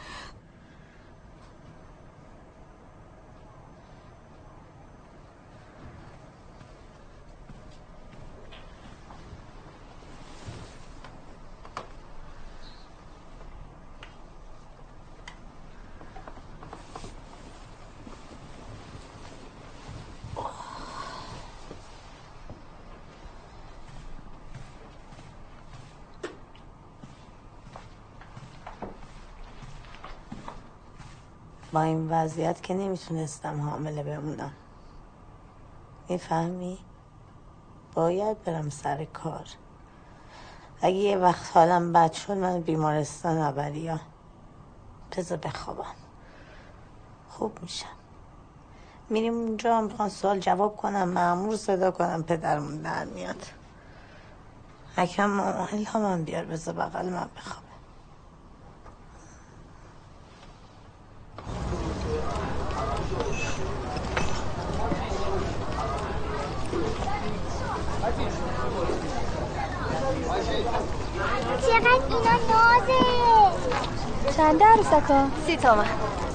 با این وضعیت که نمیتونستم حامله بمونم. میفهمی؟ باید برم سر کار. اگه یه وقت حالم بد شد من بیمارستان نبری ها. بذار بخوابم. خوب میشم. میریم اونجا میخوان سوال جواب کنم مأمور صدا کنم پدرمون در میاد. اکرم ماما الهامم بیار بذار بغل من بخوابم. چقدر اینا نازه. چنده عروسکا؟ سی تومن.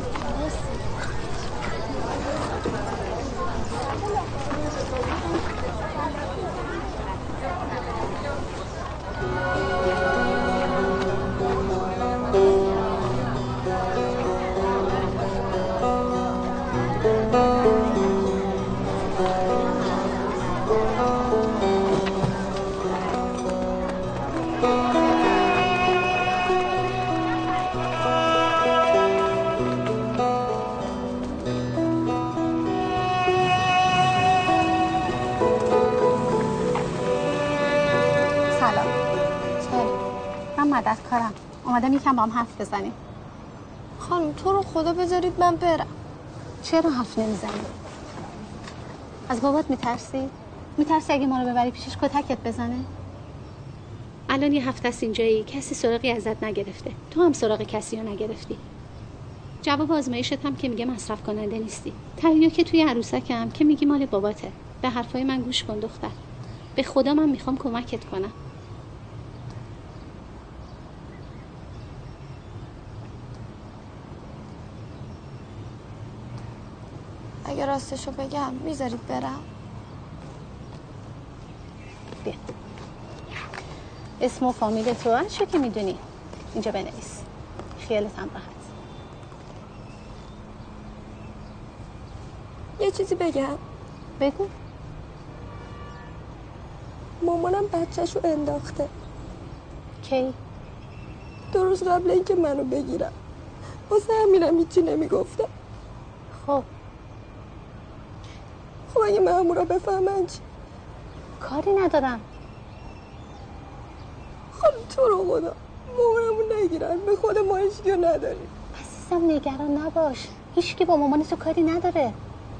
مددکارم اومدم یکم با هم حرف بزنیم. خانم تو رو خدا بذارید من برم. چرا حرف نمیزنی؟ از بابات میترسی؟ میترسی اگه ما رو ببری پیشش کتکت بزنه؟ الان یه هفته است اینجایی، کسی سراغی ازت نگرفته، تو هم سراغ کسی رو نگرفتی. جواب آزمایشت هم که میگه مصرف کننده نیستی. تهیه که توی عروسکم که میگی مال باباته. به حرفای من گوش کن دختر. به خدا من میخوام کمکت کنم. اگه راستشو بگم میذارید برم؟ بیا اسم و فامیل تو هر چی که میدونی اینجا بنویس. خیالت هم راحت. یه چیزی بگم؟ بگو. مامانم بچه‌شو انداخته. کی؟ دو روز قبل اینکه منو بگیرم. واسه همینم هیچی نمیگفتم. خب خب اگه مامورا بفهمن چی؟ کاری ندارم. خب تو رو خدا مامانمو نگیرن، به خود ما هیچکیو نداریم. عزیزم نگران نباش، هیچکی با مامان تو کاری نداره.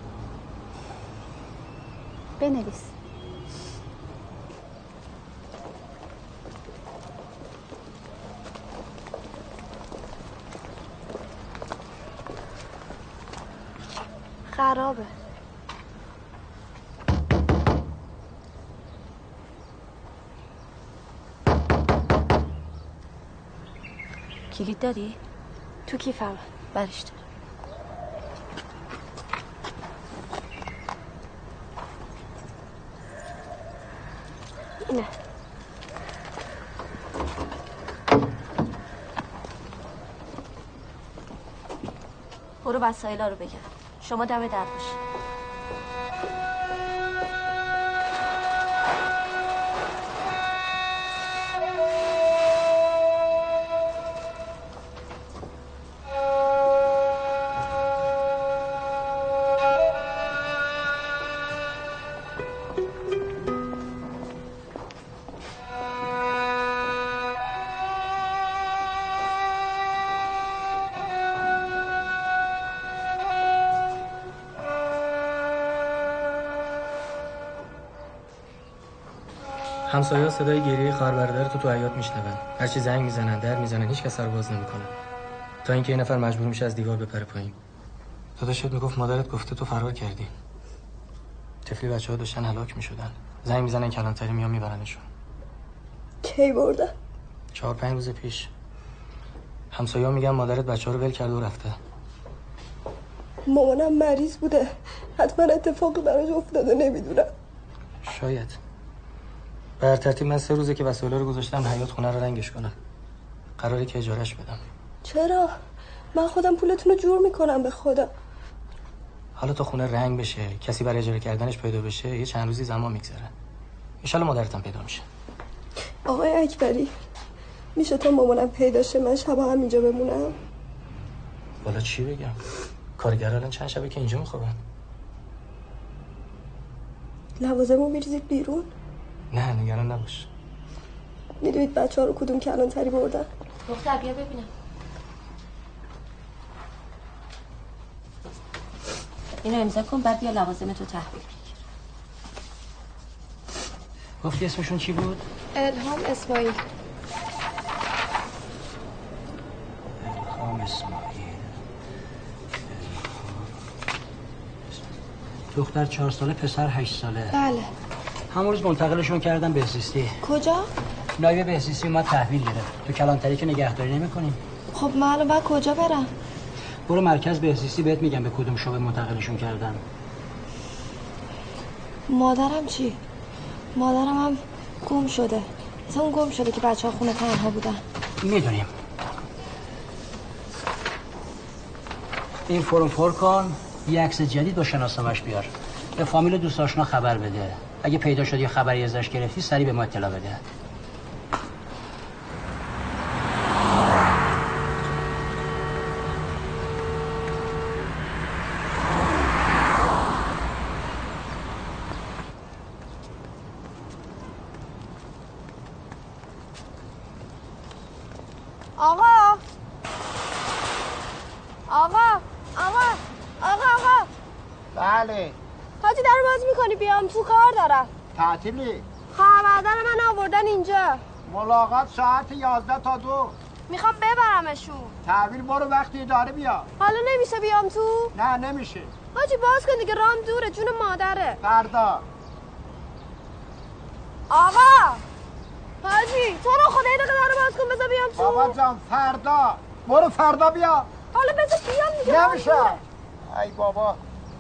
بنویس. خرابه. کلید داری؟ تو کیفم. برش دار. اینه. برو وسایل ها رو بگم. شما دم در باشید. همسایه‌ها صدای گریه خواهر برادرتو تو حیاط میشنون. هرچی زنگ میزنن، در میزنن، هیچ کس سر باز نمیکنه. تا اینکه یه نفر مجبور میشه از دیوار بپره پایین. داداشت میگفت مادرت گفته تو فرار کردی. طفلی بچه‌ها داشتن هلاک میشدن. زنگ میزنن کلانتری میان میبرنشون. کی بردن؟ چهار پنج روز پیش. همسایه‌ها میگن مادرت بچه‌ها رو ول کرده و رفته. مامانم مریض بوده. حتما اتفاقی براش افتاده نمیدونم. شاید. به هر ترتیب من سه روزه که وسایل رو گذاشتم حیاط خونه رو رنگش کنم. قراره که اجارهش بدم. چرا؟ من خودم پولتون رو جور میکنم به خدا. حالا تا خونه رنگ بشه، کسی برای اجاره کردنش پیدا بشه، یه چند روزی زمان میگذره. ان شاء الله مادرتم پیدا میشه. آقای اکبری، میشه تا مامانم پیدا شه من شبا هم اینجا بمونم؟ والا چی بگم؟ کارگرا الان چند شبه که اینجا میخوابن. لوازمو میریزید بیرون؟ نه نگران نباش. میدونید بچه ها رو کدوم کلانتری بردن؟ دختر بیا ببینم. اینو امضا کن بعد بیا لوازمتو تحویل بگیر. گفتی اسمشون چی بود؟ الهام اسماعیل. الهام اسماعیل. دختر چهار ساله، پسر هشت ساله. بله. همون روز منتقلشون کردن بهزیستی. کجا؟ نایب بهزیستی اومد تحویل گرفت. تو کلانتری که نگهداری نمی‌کنیم. خب من الان باید کجا برم؟ برو مرکز بهزیستی بهت میگم به کدوم شعبه منتقلشون کردن. مادرم چی؟ مادرم هم گم شده. مثلا اون گم شده که بچه‌ها خونه تنها بودن. میدونیم. این فرم پر کن، یه عکس جدید با شناسنامه‌اش بیار. به فامیل دوست آشنا خبر بده. اگه پیدا شد یه خبری ازش گرفتی سریع به ما اطلاع بده. آقا آقا آقا آقا آقا بله حاجی در باز میکنی بیام تو کار دارم. تعطیلی؟ خواهرادر من آوردن اینجا. ملاقات ساعت یازده تا دو. میخوام ببرمشون. تحویل برو وقتی اداره بیا. حالا نمیشه بیام تو؟ نه نمیشه. حاجی باز کن دیگه رام دوره جون مادره. فردا. آقا حاجی تو رو خدا یه دقیقه در باز کن بذار بیام تو. بابا جان فردا. برو فردا بیا. حالا بذار بیام دیگه. نمیشه. ای بابا.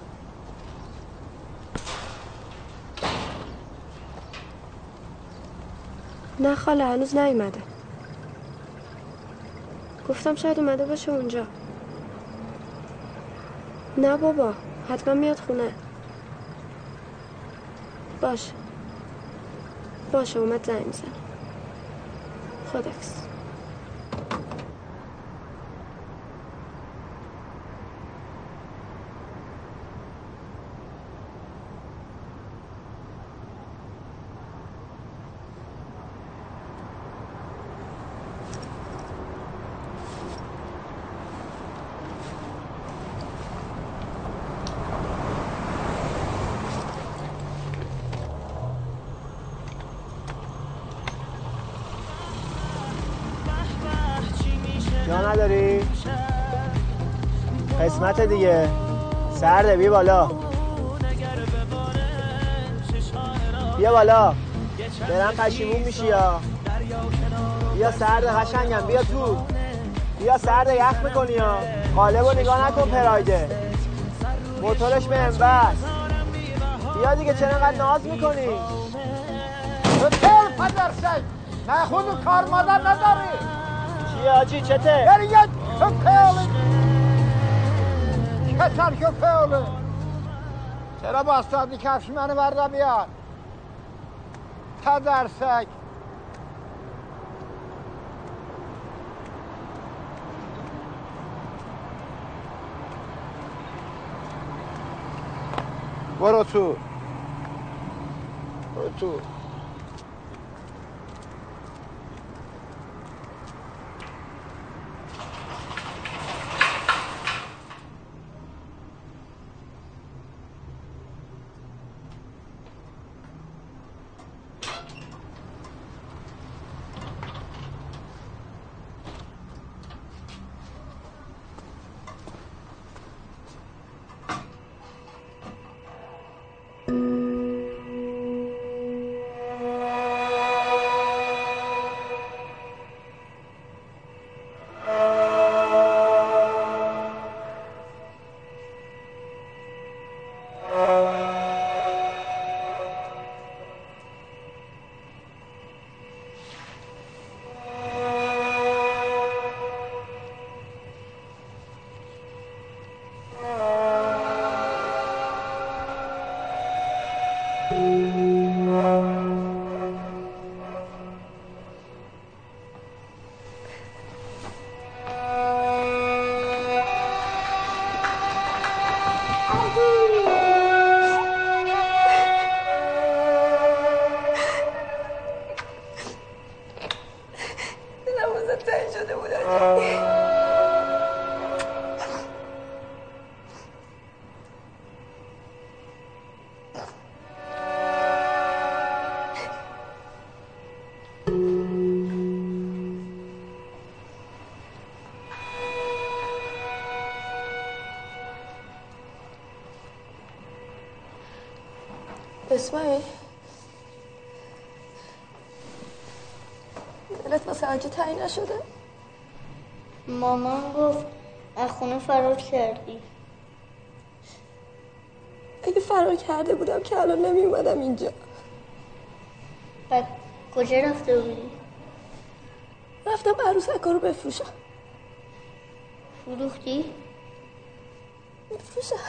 نه خاله هنوز نیومده. گفتم شاید اومده باشه اونجا. نه بابا حتما میاد خونه. باشه باشه اومد زنگ میزنه. خداحافظ. جا نداری؟ قسمت دیگه سرده بیا بالا بیا بالا برم پشیمون میشی یا بیا سرده قشنگم بیا تو بیا سرد یخ میکنی ها. قالب رو نگاه نکن پرایده. موتورش به انبست. بیا دیگه چرا انقدر ناز میکنی؟ تو تر پدر سگ من خود کار مادر نداری. چیه آجی چته؟ بری یه شکه اولی چتر شکه اولی چرا باستادی کفش منو برده بیار پدر سگ. برو تو برو تو. اسماعیل دلت واسه آجی تنگ نشده؟ مامان گفت از خونه فرار کردی. اگه فرار کرده بودم که الان نمی اومدم اینجا. بعد کجا رفته بودی؟ رفتم عروسکا رو بفروشم. فروختی؟ بفروشم.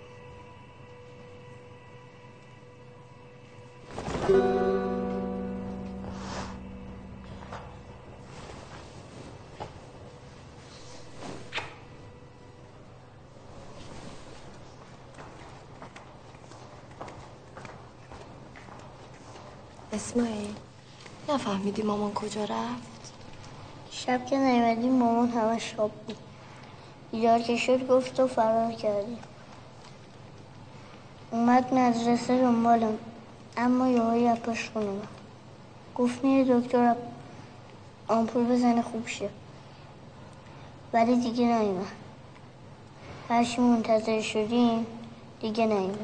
اسماعیل نفهمیدی مامان کجا رفت؟ شب که نیومدی مامان همش خواب بود. بیدار که شد گفت تو فرار کردی. اومد مدرسه دنبالم اما یهویی از پشت خونه اومد. گفت میره دکتر آمپول بزنه خوب شه. ولی دیگه نیومد. هرچی منتظر شدیم دیگه نیومد.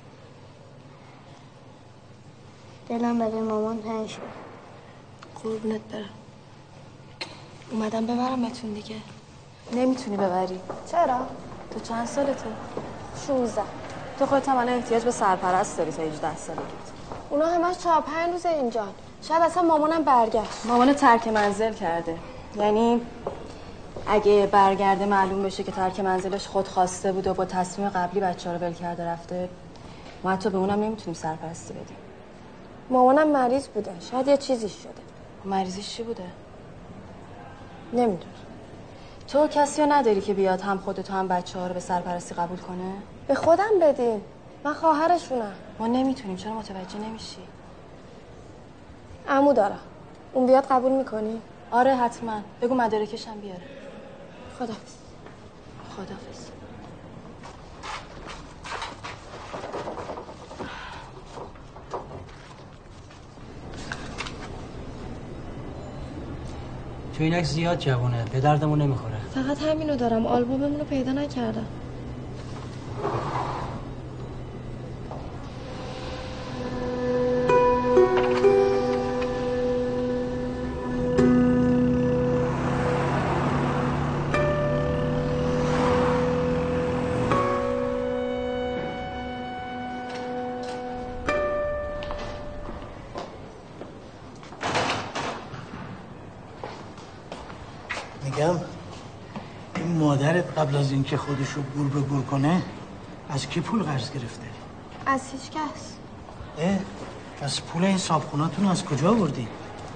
دلم برای مامان تنگ شد. قربونت برم. اومدم ببرمتون دیگه. نمیتونی ببری. چرا؟ تو چند سالته؟ شونزده. تو خودت هم احتیاج به سرپرست داری تا هجده سالگیت. اونا همش چهار پنج روزه اینجا. شاید اصلا مامانم برگشت. مامان ترک منزل کرده. یعنی اگه برگرده معلوم بشه که ترک منزلش خود خواسته بود و با تصمیم قبلی بچه‌ها رو ول کرده رفته، ما حتی به اونم نمیتونیم سرپرستی بدیم. مامانم مریض بوده. شاید یه چیزی شده. مریضیش چی بوده؟ نمیدونم. تو کسی رو نداری که بیاد هم خودت هم بچه‌ها رو به سرپرستی قبول کنه؟ به خودم بدین. من خواهرشونم. ما نمیتونیم. چرا متوجه نمیشی؟ عمو دارم. اون بیاد قبول میکنی؟ آره حتما. بگو مدارکشم بیاره. خداحافظ. خداحافظ. تو این عکس زیاد جوونه. به دردمون نمیخوره. فقط همینو دارم. آلبوممون رو پیدا نکردم. این مادرت قبل از اینکه خودشو گور به گور کنه از کی پول قرض گرفته؟ از هیچ کس. اه؟ پس پول این صابخونه‌تون از کجا آوردی؟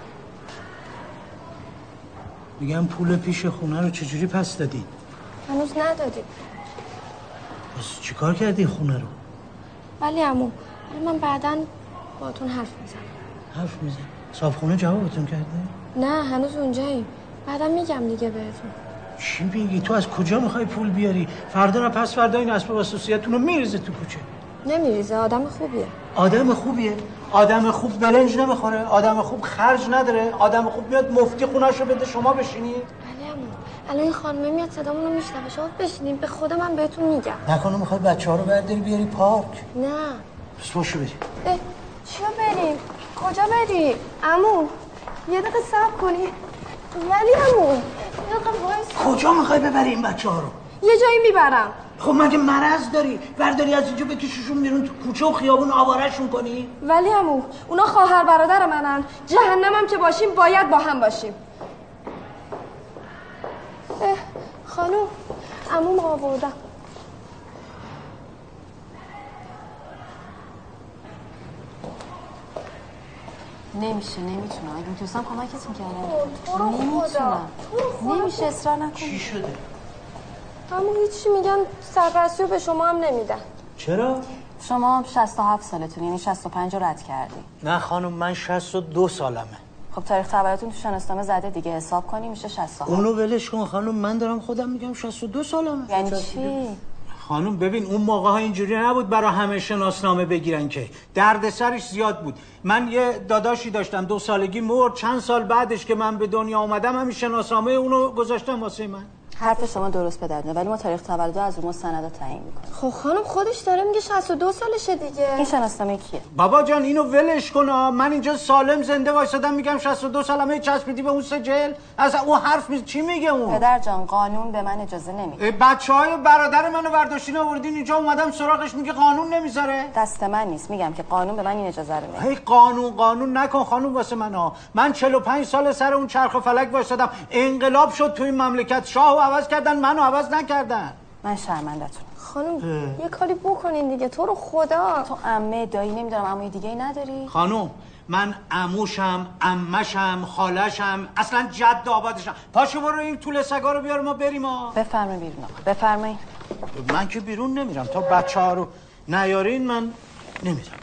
میگم پول پیش خونه رو چجوری پس دادی؟ هنوز ندادی. پس چیکار کردی خونه رو؟ ولی عمو من بعداً باهاتون حرف میزنم. حرف میزن؟ صابخونه جوابتون کرده؟ نه هنوز اونجاییم. بعدا میگم دیگه بهتون. چی میگی؟ تو از کجا میخوای پول بیاری؟ فردا نه پس فردا این اسباب اساسیتون رو میریزه تو کوچه. نمیریزه، آدم خوبیه. آدم خوبیه؟ آدم خوب برنج نمیخوره، آدم خوب خرج نداره، آدم خوب میاد مفتی خونه‌شو بده شما بشینید. ولی عمو الان این خانمه میاد صدامون رو میشنوه، شما بشینیم به خدا من بهتون میگم. نکنه میخوای بچه‌ها رو برداری بیاری پارک؟ نه. پس باشو بریم. چیا بریم؟ کجا بریم؟ عمو یه دقیقه صبر کنی. ولی عمو یه دقیقه وایس. کجا میخوای ببری این بچه‌ها رو؟ یه جایی میبرم. خب مگه مرض داری؟ برداری از اینجا بکشیشون بیرون تو کوچه و خیابون آواره‌شون کنی؟ ولی عمو اونا خواهر برادر منن. جهنمم که باشیم باید با هم باشیم. خانم عموم آوردم. نمیشه نمیتونم. اگه میتونستم کمکتون کردم. تو رو نمیتونم. نمیشه اصرار نکن. چی شده؟ عمو هیچی میگن سرپرستی رو به شما هم نمیدن. چرا؟ شما شصت و هفت سالتون یعنی شصت و پنج رو رد کردی. نه خانم من شصت و دو سالمه. خب تاریخ تولدتون تو شناسنامه زده دیگه، حساب کنی میشه شصت و هفت. اونو ولش کن خانم، من دارم خودم میگم شصت و دو سالمه. یعنی چی؟ خانم ببین اون موقع ها اینجوری نبود برای همه شناسنامه بگیرن که دردسرش زیاد بود. من یه داداشی داشتم دو سالگی مرد، چند سال بعدش که من به دنیا آمدم همین شناسنامه اونو گذاشتم واسه من. حرف شما درست به درد میاد ولی ما تاریخ تولد از اون مستند تعیین میکنیم. خب خانم خودش داره میگه شصت و دو سالشه دیگه. این شناسنامه کیه؟ بابا جان اینو ولش کن. من اینجا سالم زنده وایسادم میگم شصت و دو سالمه، چسبیدی به اون سجل؟ از اون حرف می... چی میگه اون؟ پدر جان قانون به من اجازه نمیده. بچهای برادر منو برداشتین آوردین اینجا، اومدم سراغش میگه قانون نمیذاره. دست من نیست، میگم که قانون به من این اجازه رو نمیده. هی قانون قانون نکن خانم واسه من ها. من چهل و پنج سال سر اون چرخ و فلک وایسادم، انقلاب شد تو این مملکت، شاهو عوض کردن منو عوض نکردن. من شرمنده‌تونم. خانم یه کاری بکنین دیگه، تو رو خدا. تو عمه دایی نمیدونم عموی دیگه ای نداری؟ خانم من عموشم، عمشم، خالشم، اصلا جد آبادشم. پاشو برو این طول سگا رو بیار ما بریم ها. بفرمایید بیرون آقا بفرمایید. من که بیرون نمیرم تا بچه ها رو نیارین من نمیرم.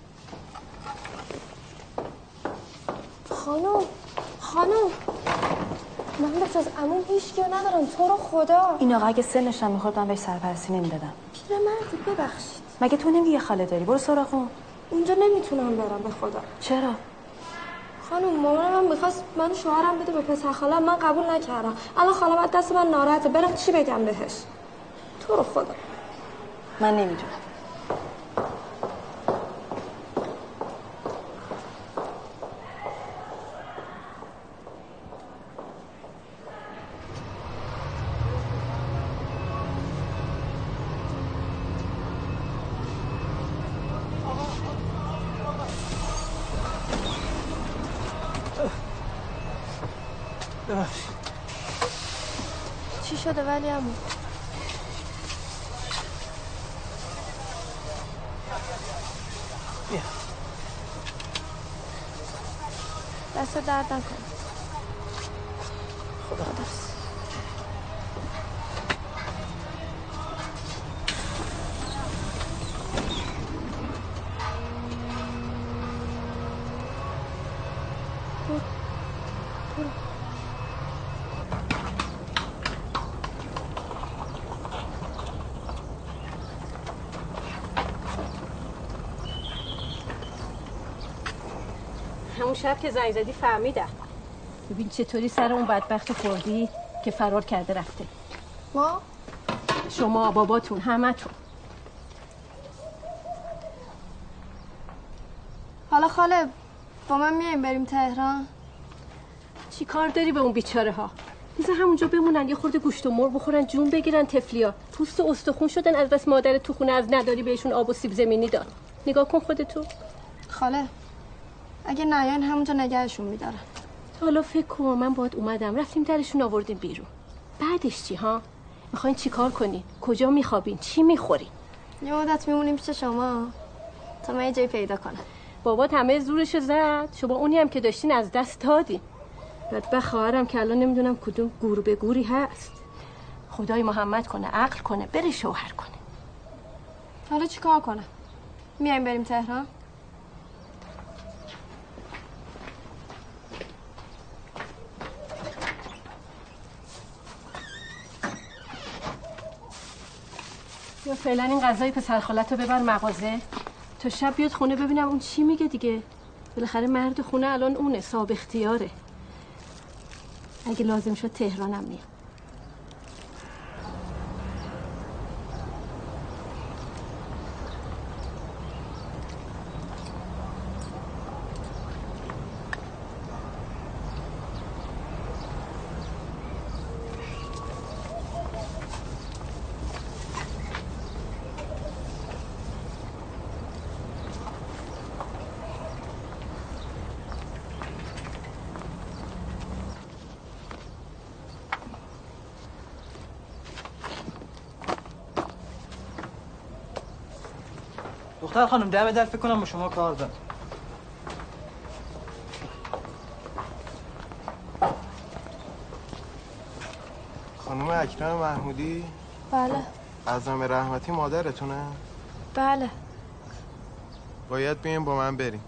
خانم خانم من به جز عموم هیچ ندارم، تو رو خدا. این آقا اگه سنش هم میخورد من بهش سرپرستی نمیدادم. پیرمردی ببخشید. مگه تو نمیگی خاله داری؟ برو سراغ اون. اونجا نمیتونم برم به خدا. چرا؟ خانم مامانم هم میخواست من شوهرم بده به پسر خالم، من قبول نکردم. الان خالم از دست من ناراحته، برم چی بگم بهش؟ تو رو خدا. من نمیدونم. چی شده ولی عمو؟ بیا دست درد نکن. خدا دست. همون شب که زنگ زدی فهمیدم. ببین چطوری سر اون بدبخت خوردی که فرار کرده رفته. ما؟ شما باباتون همتون. حالا خاله با من میایم بریم تهران؟ چی کار داری به اون بیچاره ها؟ بذار همونجا بمونن، یه خورده گوشت و مرغ بخورن، جون بگیرن. تفلیا پوست و استخون شدن از دست مادر تو خونه، از نداری بهشون آب و سیب زمینی داد. نگاه کن خودتو. خاله اگه نیان همونجا نگهشون میدارن. حالا فکر کن من باهات اومدم رفتیم درشون آوردیم بیرون. بعدش چی ها؟ میخواین چی کار کنین؟ کجا میخوابین؟ چی میخورین؟ یه مدت میمونیم پیش شما تا من یه جایی پیدا کنم. بابا همه زورشو زد، شما اونی هم که داشتین از دست دادین. بدبخت خواهرم که الان نمیدونم کدوم گور به گوری هست. خدای محمد کنه عقل کنه بره شوهر کنه. حالا چی کار کنم؟ میایم بریم تهران؟ یا فعلا این غذای پسر خالتو ببر مغازه تا شب بیاد خونه ببینم اون چی میگه دیگه. بالاخره مرد خونه الان اونه، صاحب اختیاره. اگه لازم شد تهرانم میام. دختر خانم دم در فکر کنم با شما کار دارم. خانم اکرم محمودی؟ بله. اعظم رحمتی مادرتونه؟ بله. باید بیاین با من بریم.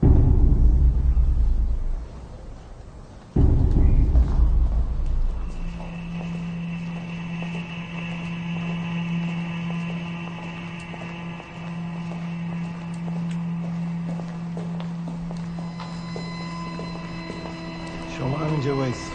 شما همینجا وایس.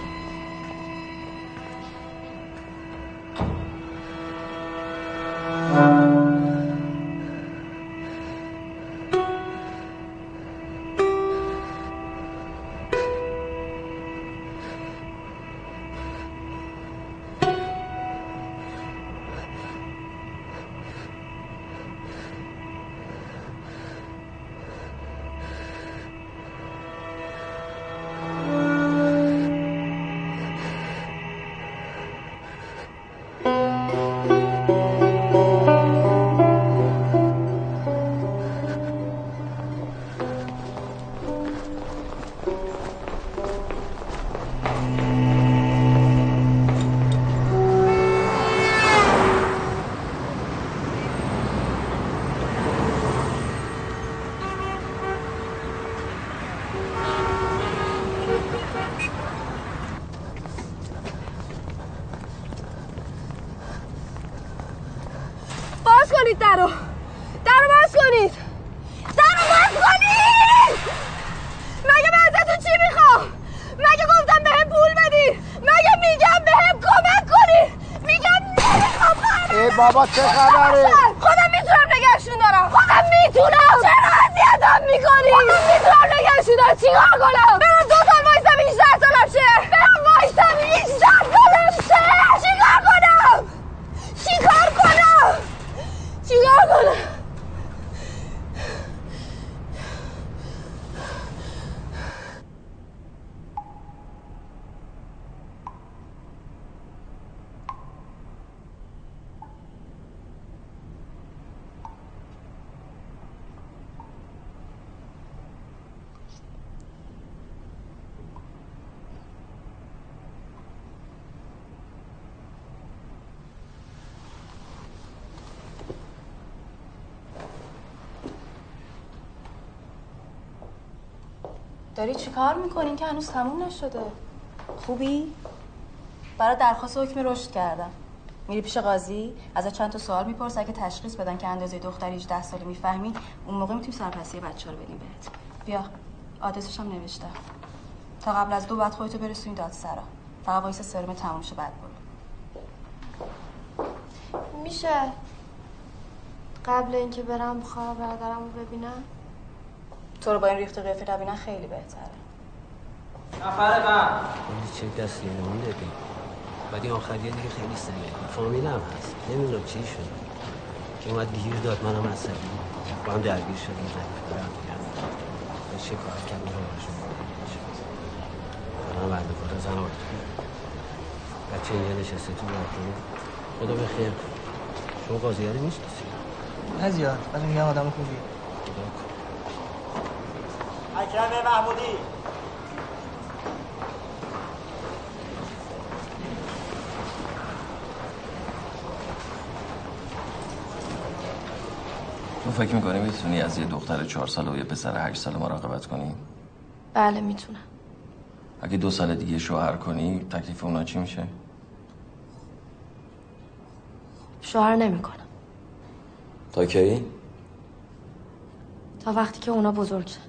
درو درو باز کنید. درو باز کنید. مگه من ازتون چی میخوام؟ مگه گفتم بهم پول بدی؟ مگه میگم بهم کمک کنی؟ میگم نمیخوام. ای بابا چه خبره؟ خودم میتونم نگهشون دارم. خودم میتونم. چرا اذیتم میکنی؟ خودم میتونم نگهشون دارم. چیکار کنم؟ برم دو سال وایسم هجده سالم شه. برم وایسم هجده سالم شه. چیکار کنم؟ چیکار کنم؟ چیکار کنم؟ داری چی کار میکنین که هنوز تموم نشده؟ خوبی؟ برای درخواست حکم رشد کردم. میری پیش قاضی، ازت چند تا سوال میپرسه، اگه تشخیص بدن که اندازه دختری هجده ساله میفهمی، اون موقع میتونی سرپرستی بچه رو بدیم بهت. بیا، آدرسش هم نوشتم. تا قبل از دو بعد خودتو برسونی دادسرا. فقط وایس سرم تموم شه بعد برو. میشه قبل اینکه برم خواهر برادرمو ببینم؟ تو رو با این ریخت قیافه نبینن خیلی بهتره. نفر بعد چه دستی نمون دادی؟ بعد این آخریه دیگه خیلی سنگه. فامیل هم هست. نمیدونم چی شد که اومد گیر داد، منم عصبی با هم درگیر شدیم. برم دیگم چه کار کردم رو باشم. منم بعد خدا زن آرد بچه اینجا نشسته تو بالکن. خدا به خیر. شما قاضیاری میشناسی؟ نه زیاد، ولی میگم آدم خوبی. اکرم محمودی. تو فکر میکنی میتونی از یه دختر چهار ساله و یه پسر هشت ساله مراقبت کنی؟ بله میتونم. اگه دو سال دیگه شوهر کنی تکلیف اونا چی میشه؟ شوهر نمیکنم. تا کی؟ تا وقتی که اونا بزرگ شن.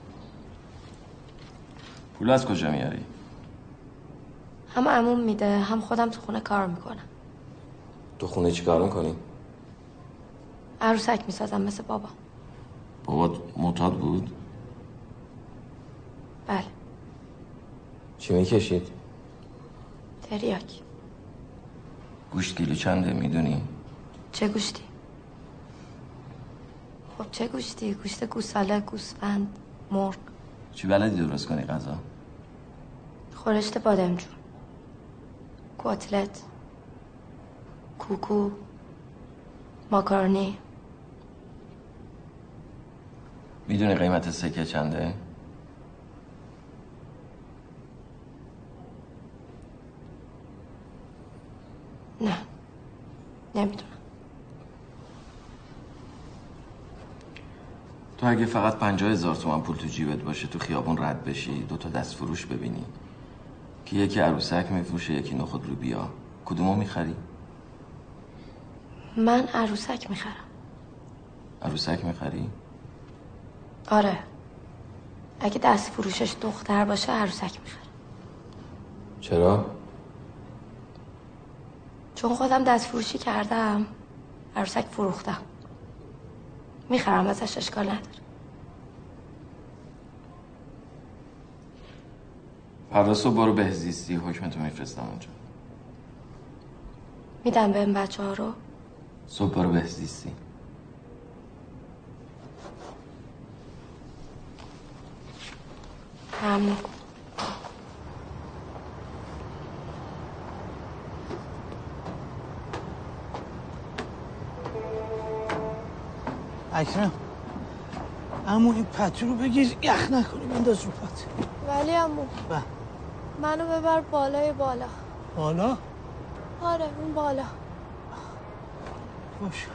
پول از کجا میاری؟ هم عموم میده هم خودم تو خونه کار میکنم. تو خونه چی کار میکنی؟ عروسک میسازم مثل بابا. بابات معتاد بود؟ بله. چی میکشید؟ تریاک. گوشت کیلو چنده میدونی؟ چه گوشتی؟ خب چه گوشتی؟ گوشت گوساله، گوسفند، مرغ. چی بلدی درست کنی غذا؟ خورشت بادمجون، کتلت، کوکو، ماکارونی. میدونی قیمت سکه چنده؟ نه نمیدونم. تو اگه فقط پنجاه هزار تومن پول تو جیبت باشه تو خیابون رد بشی دو تا دست فروش ببینی که یکی عروسک میفروشه یکی نخود رو بیا، کدومو میخری؟ من عروسک میخرم. عروسک میخری؟ آره. اگه دست فروشش دختر باشه عروسک میخرم. چرا؟ چون خودم دست فروشی کردم، عروسک فروختم. میخرم ازش، اشکال نداره. فردا صبح برو بهزیستی، حکمتو میفرستم اونجا. میدم به این بچه ها رو؟ صبح برو بهزیستی. ممنون. اکرم عمو این پتو رو بگیر یخ نکنی بنداز رو پت. ولی عمو به منو ببر بالای بالا. بالا؟ آره اون بالا. باشه.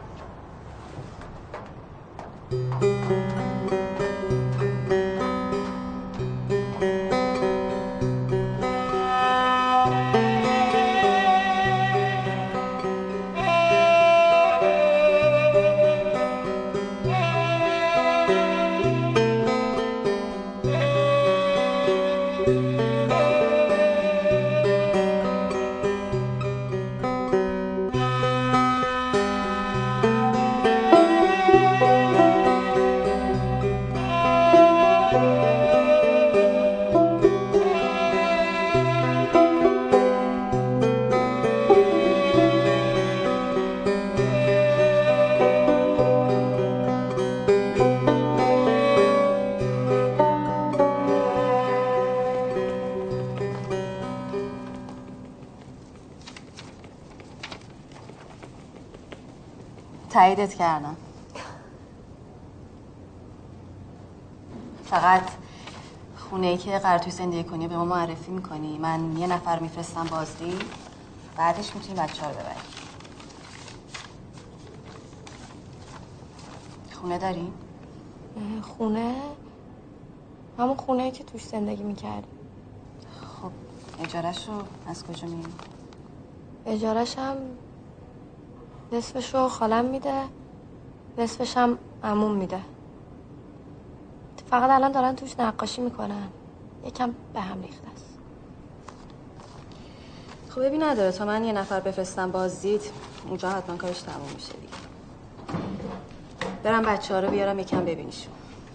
تاییدت کردم. فقط خونه ای که قرار توی زندگی کنی به ما معرفی میکنی، من یه نفر میفرستم بازدید، بعدش میتونی بچه ها رو ببری. خونه داری؟ خونه؟ همون خونه ای که توش زندگی میکردی. خب اجارش رو از کجا میگیری؟ اجارش هم نصفش رو خالم میده، نصفش هم عموم میده. فقط الان دارن توش نقاشی میکنن، یکم به هم ریخته است. خب ببین نداره تا من یه نفر بفرستم بازدید اونجا حتما کارش تموم میشه دیگه. برم بچه ها رو بیارم یکم ببینیشون.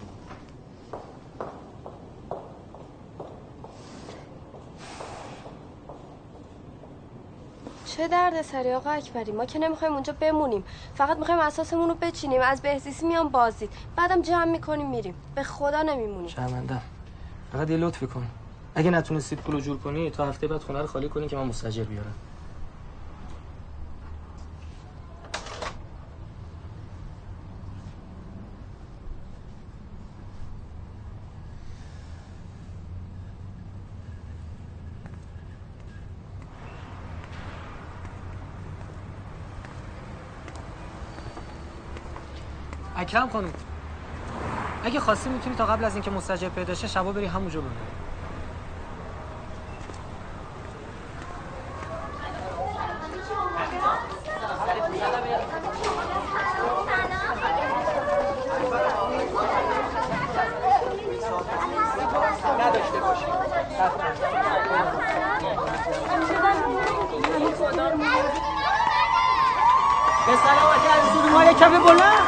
چه درد سری آقا اکبری، ما که نمیخوایم اونجا بمونیم، فقط میخوایم اساسمون رو بچینیم، از بهزیستی میام بازدید، بعدم جمع میکنیم میریم، به خدا نمیمونیم. شرمندم. فقط یه لطفی کن، اگه نتونستید پولو جور کنی تا هفته بعد خونه رو خالی کنی که من مستاجر بیارم. اکرم خانم اگه خواستی میتونی تا قبل از اینکه مستجر پیدا شه شبا بری همونجا بمونی. نداشته باشی. به سلامتی از سودمای کف بلند.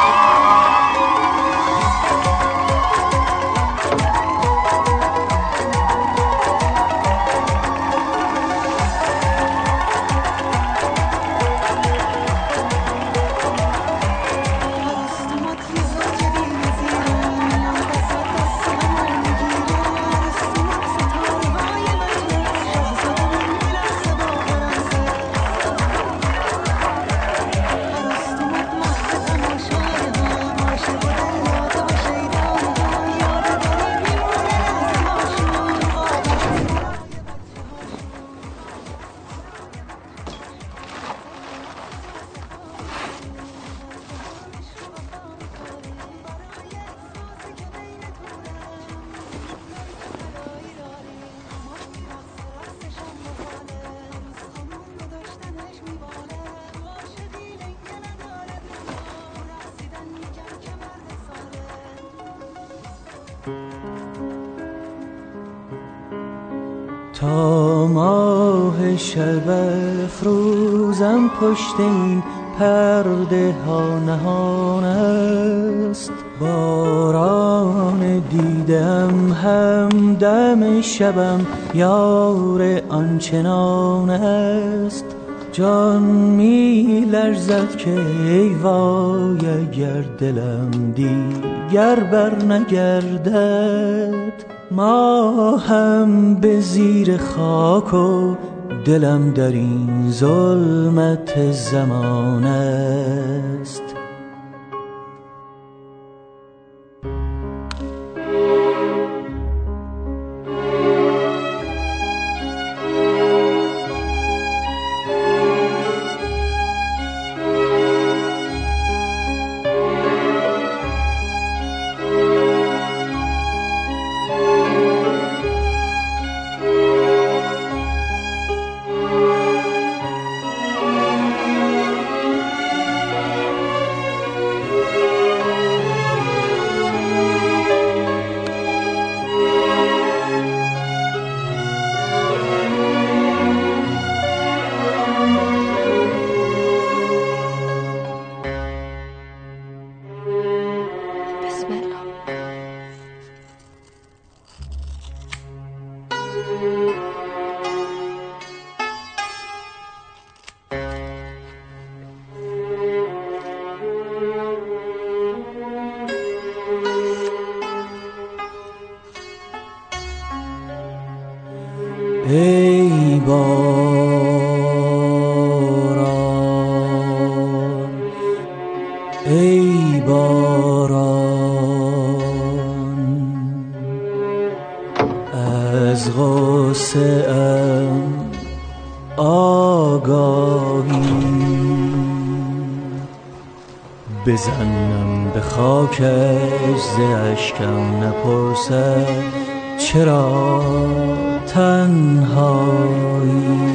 تا ماه شب افروزم پشت این پرده ها نهان است، باران دیدم همدم شبم یار آنچنان است. جان می لرزد که ای وای اگر دلم دیگر بر نگردد، ما هم به زیر خاک و دلم در این ظلمت زمان است. ای باران ای باران از غصه ام آگاهی، بزنم به خاکش ز اشکم نپرسد چرا تنهایی.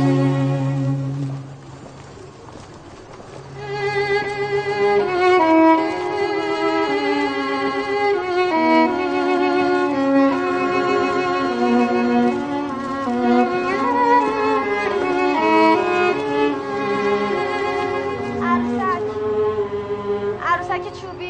عروسک چوبی